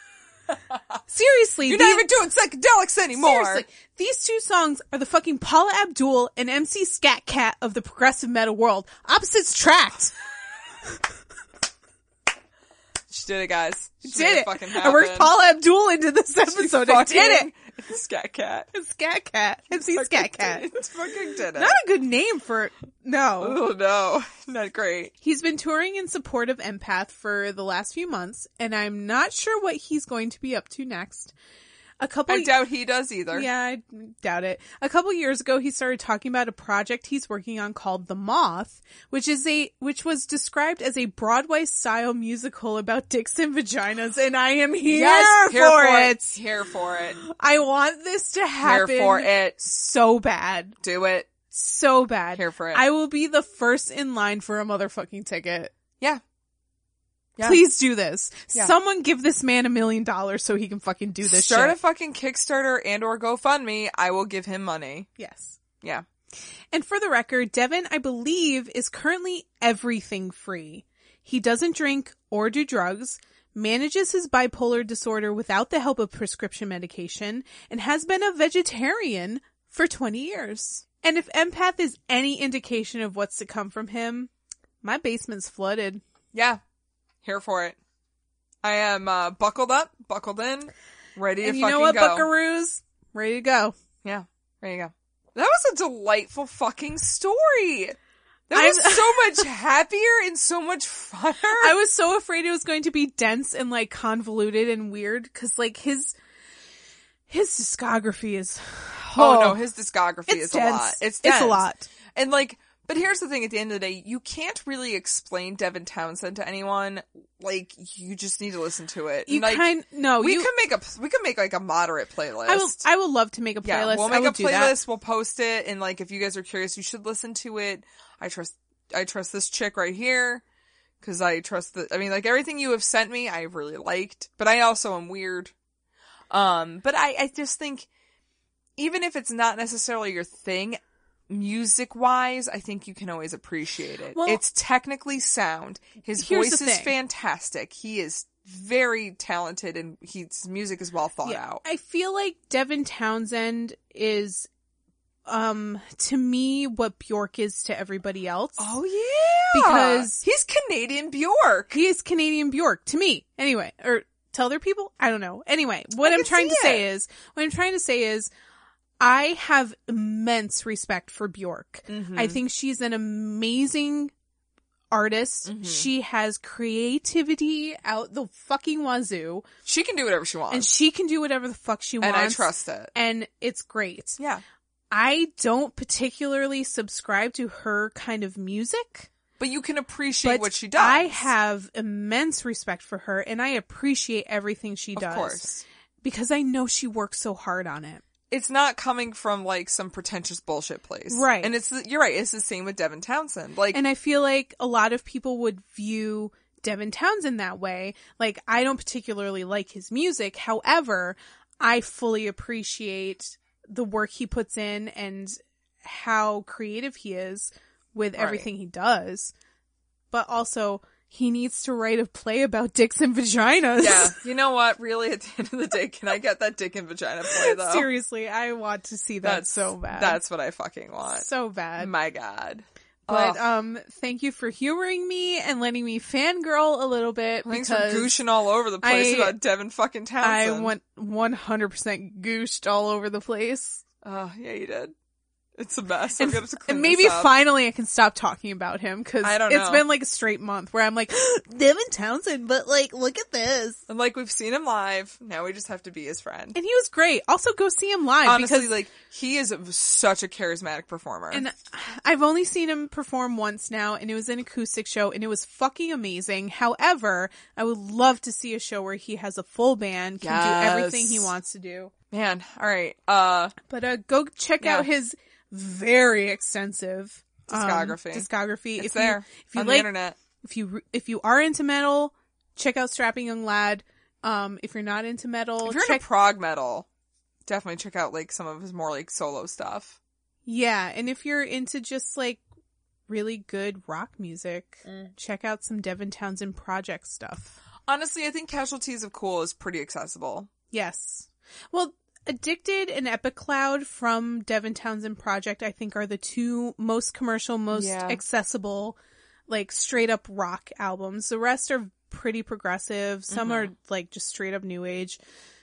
Seriously, You're the- not even doing psychedelics anymore. seriously, these two songs are the fucking Paula Abdul and M C Scat Cat of the progressive metal world. Opposites attract. She did it, guys. She Did made it. fucking I happen. worked Paula Abdul into this episode. I did it. Scat Cat. Scat Cat. M C Scat Cat. It fucking did it. Not a good name for no. Oh no, not great. He's been touring in support of Empath for the last few months, and I'm not sure what he's going to be up to next. A couple I doubt he does either. Yeah, I doubt it. A couple years ago, he started talking about a project he's working on called The Moth, which is a which was described as a Broadway-style musical about dicks and vaginas, and I am here, Yes, for, here for it. it. Here for it. I want this to happen Here for it. so bad. Do it. So bad. Here for it. I will be the first in line for a motherfucking ticket. Yeah. Yeah. Please do this. Yeah. Someone give this man a million dollars so he can fucking do this Start shit. a fucking Kickstarter and or GoFundMe. I will give him money. Yes. Yeah. And for the record, Devin, I believe, is currently everything free. He doesn't drink or do drugs, manages his bipolar disorder without the help of prescription medication, and has been a vegetarian for twenty years. And if Empath is any indication of what's to come from him, my basement's flooded. Yeah. Here for it. I am uh, buckled up, buckled in, ready and to you fucking know what, go. buckaroos? Ready to go. Yeah, ready to go. That was a delightful fucking story. That I'm- was so much happier and so much funner. I was so afraid it was going to be dense and like convoluted and weird because like his his discography is oh, no, his discography it's is dense. a lot. It's dense. It's a lot. And like, but here's the thing: at the end of the day, you can't really explain Devin Townsend to anyone. Like, you just need to listen to it. You like, kind no, we you, could make a we could make like a moderate playlist. I will. I will love to make a playlist. Yeah, we'll I make will a do that. playlist. We'll post it, and like, if you guys are curious, you should listen to it. I trust. I trust this chick right here because I trust the. I mean, like everything you have sent me, I really liked, but I also am weird. Um, but I, I just think, even if it's not necessarily your thing, music wise, I think you can always appreciate it. Well, it's technically sound. His here's voice the is thing. fantastic. He is very talented, and his music is well thought Yeah, out. I feel like Devin Townsend is, um, to me, what Bjork is to everybody else. Oh yeah, Because- he's Canadian Bjork. He is Canadian Bjork to me, anyway. Or to other people, I don't know. Anyway, what I I'm can trying see to say it. is, what I'm trying to say is, I have immense respect for Bjork. Mm-hmm. I think she's an amazing artist. Mm-hmm. She has creativity out the fucking wazoo, She can do whatever she wants, and she can do whatever the fuck she and wants. I trust it. And it's great. Yeah, I don't particularly subscribe to her kind of music, but you can appreciate but what she does. I have immense respect for her, and I appreciate everything she of does. course. Because I know she works so hard on it. It's not coming from like some pretentious bullshit place, Right. And it's you're right. It's the same with Devin Townsend. Like, And I feel like a lot of people would view Devin Townsend that way. Like, I don't particularly like his music. However, I fully appreciate the work he puts in and how creative he is with Right. everything he does. But also, he needs to write a play about dicks and vaginas. yeah, you know what? Really, at the end of the day, can I get that dick and vagina play though? Seriously, I want to see that that's so bad. That's what I fucking want. so bad. My God. But Ugh. um, thank you for humoring me and letting me fangirl a little bit. Thanks because for gooshing all over the place I- about Devin fucking I Townsend. went one hundred percent gooshed all over the place. Oh, yeah, you did. It's a mess. And, I'm gonna have to clean and maybe this up. finally I can stop talking about him because I don't it's know. been like a straight month where I'm like, Devin Townsend, but like, look at this. And like, we've seen him live. Now we just have to be his friend. And he was great. Also go see him live Honestly, because like, he is a, such a charismatic performer. and I've only seen him perform once now, and it was an acoustic show, and it was fucking amazing. However, I would love to see a show where he has a full band, can do Yes. everything he wants to do. Man, alright. Uh, But uh, go check Yeah. out his very extensive um, Discography. discography. it's if there. You, if you on like, the internet. if you if you are into metal, check out Strapping Young Lad. Um, if you're not into metal, If you're check into prog metal, definitely check out, like, some of his more, like, solo stuff. yeah. And if you're into just like really good rock music, Mm. check out some Devin Townsend Project stuff. Honestly, I think Casualties of Cool is pretty accessible. Yes. Well, Addicted and Epic Cloud from Devin Townsend Project, I think, are the two most commercial, most Yeah. accessible, like straight up rock albums. The rest are pretty progressive. Some Mm-hmm. are like just straight up new age.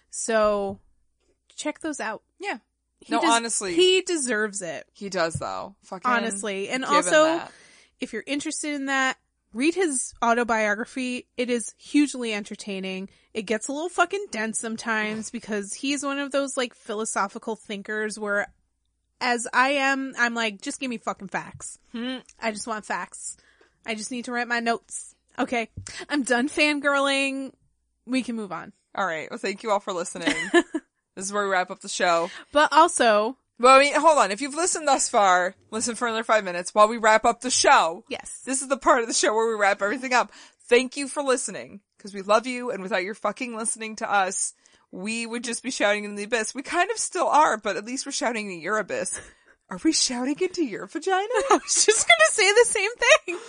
So check those out. Yeah. He No, des- honestly. he deserves it. He does, though. Fucking Honestly. And give him also, that. if you're interested in that, read his autobiography. It is hugely entertaining. It gets a little fucking dense sometimes because he's one of those like philosophical thinkers where, as I am, I'm like, just give me fucking facts. Hmm. I just want facts. I just need to write my notes. Okay. I'm done fangirling. We can move on. Alright, well, thank you all for listening. This is where we wrap up the show. But also, Well, I mean, hold on. If you've listened thus far, listen for another five minutes while we wrap up the show. yes. This is the part of the show where we wrap everything up. Thank you for listening, because we love you, and without your fucking listening to us, we would just be shouting in the abyss. We kind of still are, but at least we're shouting in your abyss. Are we shouting into your vagina? I was just gonna say the same thing.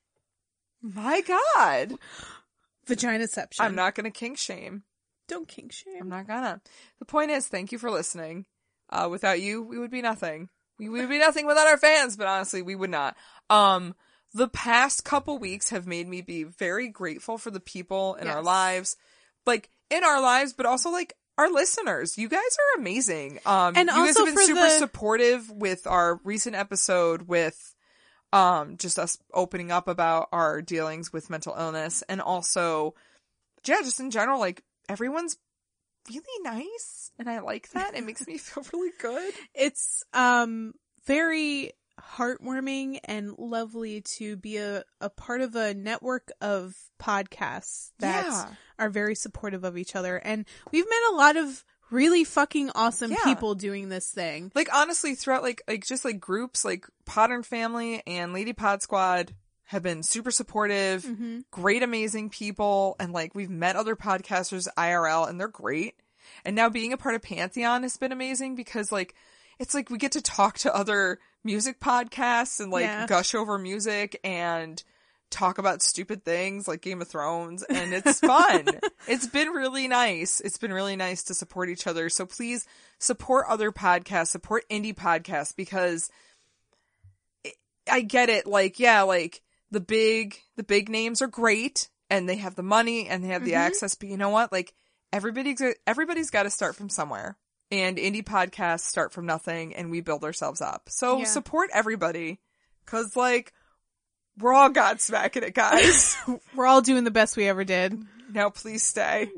My God. Vaginaception. I'm not gonna kink shame. Don't kink shame. I'm not gonna. The point is, thank you for listening. Uh, without you, we would be nothing. We would be nothing without our fans, but honestly, we would not. Um, the past couple weeks have made me be very grateful for the people in Yes. our lives, like in our lives, but also like our listeners. You guys are amazing. Um, And you guys also have been for super the- supportive with our recent episode with, um, just us opening up about our dealings with mental illness, and also, yeah, just in general, like everyone's really nice, and I like that. It makes me feel really good. It's um very heartwarming and lovely to be a, a part of a network of podcasts that Yeah. are very supportive of each other. And we've met a lot of really fucking awesome Yeah. people doing this thing. Like honestly, throughout like like just like groups like Podern Family and Lady Pod Squad have been super supportive, Mm-hmm. great, amazing people, and like we've met other podcasters I R L, and they're great. And now being a part of Pantheon has been amazing because like it's like we get to talk to other music podcasts and like Yeah. gush over music and talk about stupid things like Game of Thrones, and it's fun. It's been really nice. It's been really nice to support each other. So please support other podcasts, support indie podcasts, because it, I get it. Like, yeah, like the big, the big names are great and they have the money and they have the Mhm. access, but you know what? Like everybody's, everybody's got to start from somewhere, and indie podcasts start from nothing and we build ourselves up. So Yeah. support everybody, 'cause like, we're all Godsmacking it, guys. We're all doing the best we ever did. Now please stay.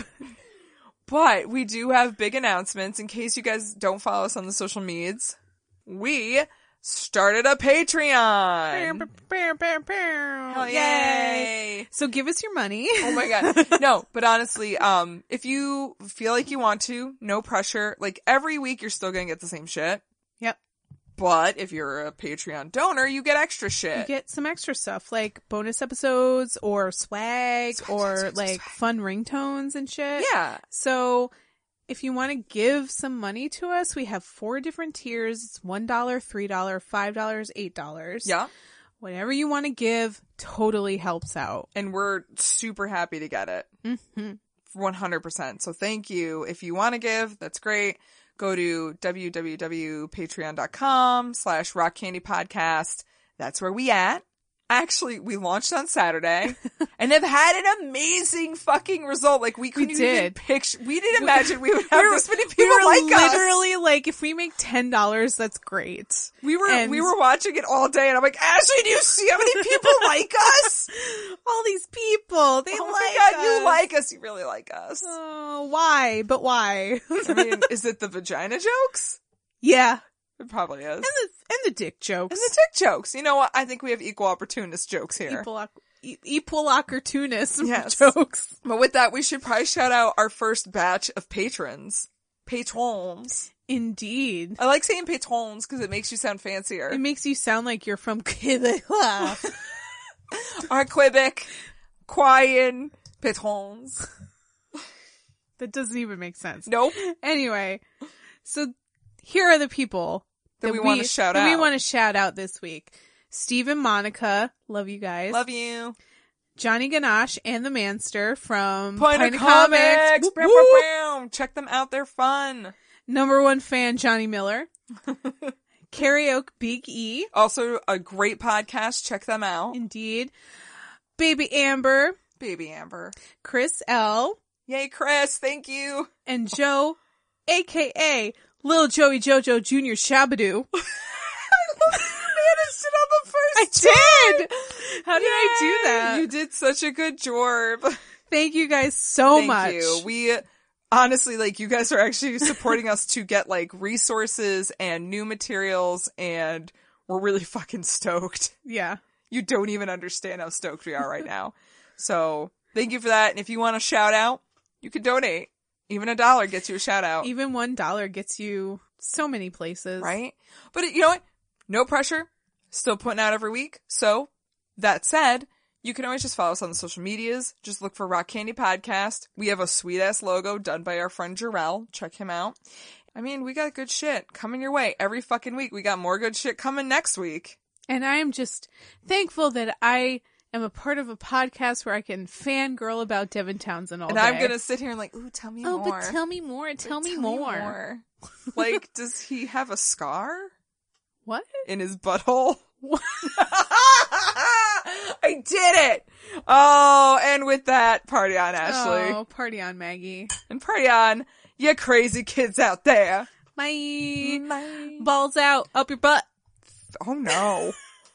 But we do have big announcements in case you guys don't follow us on the social medias. We started a Patreon. Hell yay. So give us your money. Oh my god. No, but honestly, um, if you feel like you want to, no pressure. Like every week you're still gonna get the same shit. Yep. But if you're a Patreon donor, you get extra shit. You get some extra stuff like bonus episodes or swag, Swag, or swag, swag, like swag. fun ringtones and shit. Yeah. So if you want to give some money to us, we have four different tiers. It's one dollar, three dollars, five dollars, eight dollars. Yeah. Whatever you want to give totally helps out. And we're super happy to get it. Mm-hmm. one hundred percent. So thank you. If you want to give, that's great. Go to www.patreon.com slash rock candy podcast. That's where we at. Actually, we launched on Saturday and have had an amazing fucking result. Like we couldn't even did. picture, we didn't imagine we would have We were- this many We people were like us. literally like, if we make ten dollars, that's great. We were, and- we were watching it all day and I'm like, Ashley, do you see how many people like us? All these people, they Oh like my god, us. you like us. You really like us. Oh, why? But why? I mean, is it the vagina jokes? Yeah. It probably is. And the, and the dick jokes. And the tick jokes. You know what? I think we have equal opportunist jokes here. Equal, e- equal opportunist Yes. jokes. But with that, we should probably shout out our first batch of patrons. Patrons. Indeed. I like saying patrons because it makes you sound fancier. It makes you sound like you're from Quebec. Our Quebec, Quayen, patrons. That doesn't even make sense. Nope. Anyway, so here are the people That we wanna shout that we out. want to shout out this week. Steve and Monica, love you guys. Love you. Johnny Ganache and the Manster from Point, Point of of Comics. Comics. Bow, Woo, woo. bow, bow. Check them out. They're fun. Number one fan, Johnny Miller. Karaoke Big E. Also a great podcast. Check them out. Indeed. Baby Amber, Baby Amber. Chris L, Yay, Chris. Thank you. and Joe, aka Lil Joey Jojo Junior Shabadoo. Managed it on the I first did! How did I Yay! do that? You did such a good job. Thank you guys so Thank much. you. We honestly, like, you guys are actually supporting us to get like resources and new materials, and we're really fucking stoked. Yeah. You don't even understand how stoked we are right now. So thank you for that. And if you want a shout out, you can donate. Even a dollar gets you a shout out. Even one dollar gets you so many places. Right? But you know what? No pressure. Still putting out every week. So, that said, you can always just follow us on the social medias. Just look for Rock Candy Podcast. We have a sweet-ass logo done by our friend Jarrell. Check him out. I mean, we got good shit coming your way every fucking week. We got more good shit coming next week. And I am just thankful that I am a part of a podcast where I can fangirl about Devin Townsend all And day. I'm gonna sit here and like, ooh, tell me Oh, more. but tell me more. Tell But me tell more. Like, does he have a scar What? in his butthole? I did it! Oh, and with that, party on, Ashley. Oh, party on, Maggie. And party on, you crazy kids out there. Bye. Bye. Balls out. Up your butt. Oh no.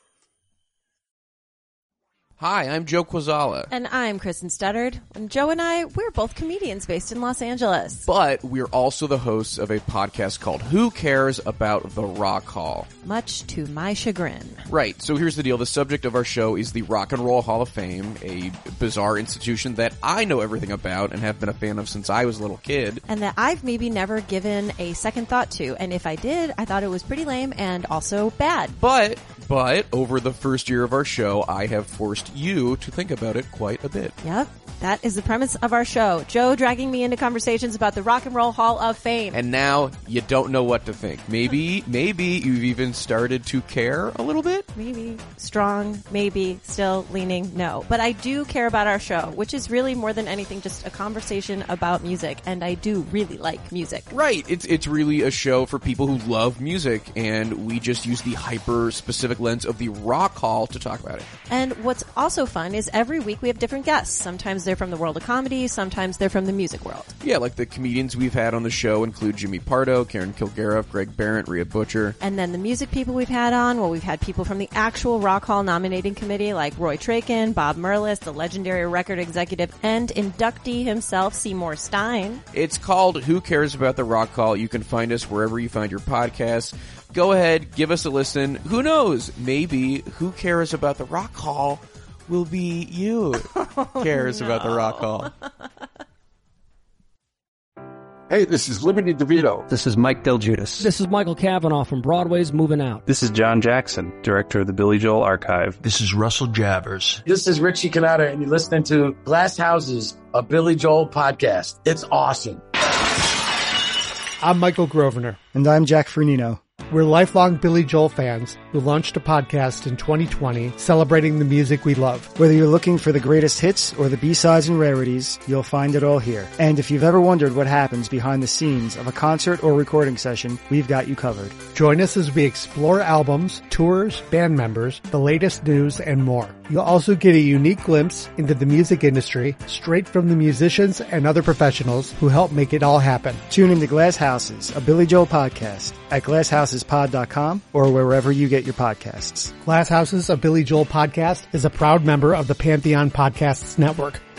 Hi, I'm Joe Quazala. And I'm Kristen Studdard. And Joe and I, we're both comedians based in Los Angeles. But we're also the hosts of a podcast called Who Cares About the Rock Hall? Much to my chagrin. Right, so here's the deal. The subject of our show is the Rock and Roll Hall of Fame, a bizarre institution that I know everything about and have been a fan of since I was a little kid. And that I've maybe never given a second thought to. And if I did, I thought it was pretty lame and also bad. But, but, over the first year of our show, I have forced you to think about it quite a bit. Yep. That is the premise of our show. Joe dragging me into conversations about the Rock and Roll Hall of Fame. And now you don't know what to think. Maybe, maybe you've even started to care a little bit? Maybe. Strong. Maybe. Still leaning no. But I do care about our show, which is really more than anything just a conversation about music. And I do really like music. Right. It's, it's really a show for people who love music. And we just use the hyper-specific lens of the Rock Hall to talk about it. And what's also fun is every week we have different guests. Sometimes they're from the world of comedy. Sometimes they're from the music world. Yeah, like the comedians we've had on the show include Jimmy Pardo, Karen Kilgariff, Greg Barrett, Rhea Butcher. And then the music people we've had on, well, we've had people from the actual Rock Hall nominating committee like Roy Trakin, Bob Merlis, the legendary record executive and inductee himself, Seymour Stein. It's called Who Cares About the Rock Hall? You can find us wherever you find your podcasts. Go ahead, give us a listen. Who knows? Maybe Who Cares About the Rock Hall will be you. Oh, cares no. about the Rock Hall. Hey, this is Liberty DeVito. This is Mike Del Giudice. This is Michael Cavanaugh from Broadway's Moving Out. This is John Jackson, director of the Billy Joel Archive. This is Russell Jabbers. This is Richie Cannata, and you're listening to Glass Houses, a Billy Joel podcast. It's awesome. I'm Michael Grosvenor. And I'm Jack Fernino. We're lifelong Billy Joel fans who launched a podcast in twenty twenty celebrating the music we love. Whether you're looking for the greatest hits or the B-sides and rarities, you'll find it all here. And if you've ever wondered what happens behind the scenes of a concert or recording session, we've got you covered. Join us as we explore albums, tours, band members, the latest news, and more. You'll also get a unique glimpse into the music industry straight from the musicians and other professionals who help make it all happen. Tune into Glass Houses, a Billy Joel podcast at glass houses pod dot com or wherever you get your podcasts. Glass Houses, a Billy Joel podcast is a proud member of the Pantheon Podcasts Network.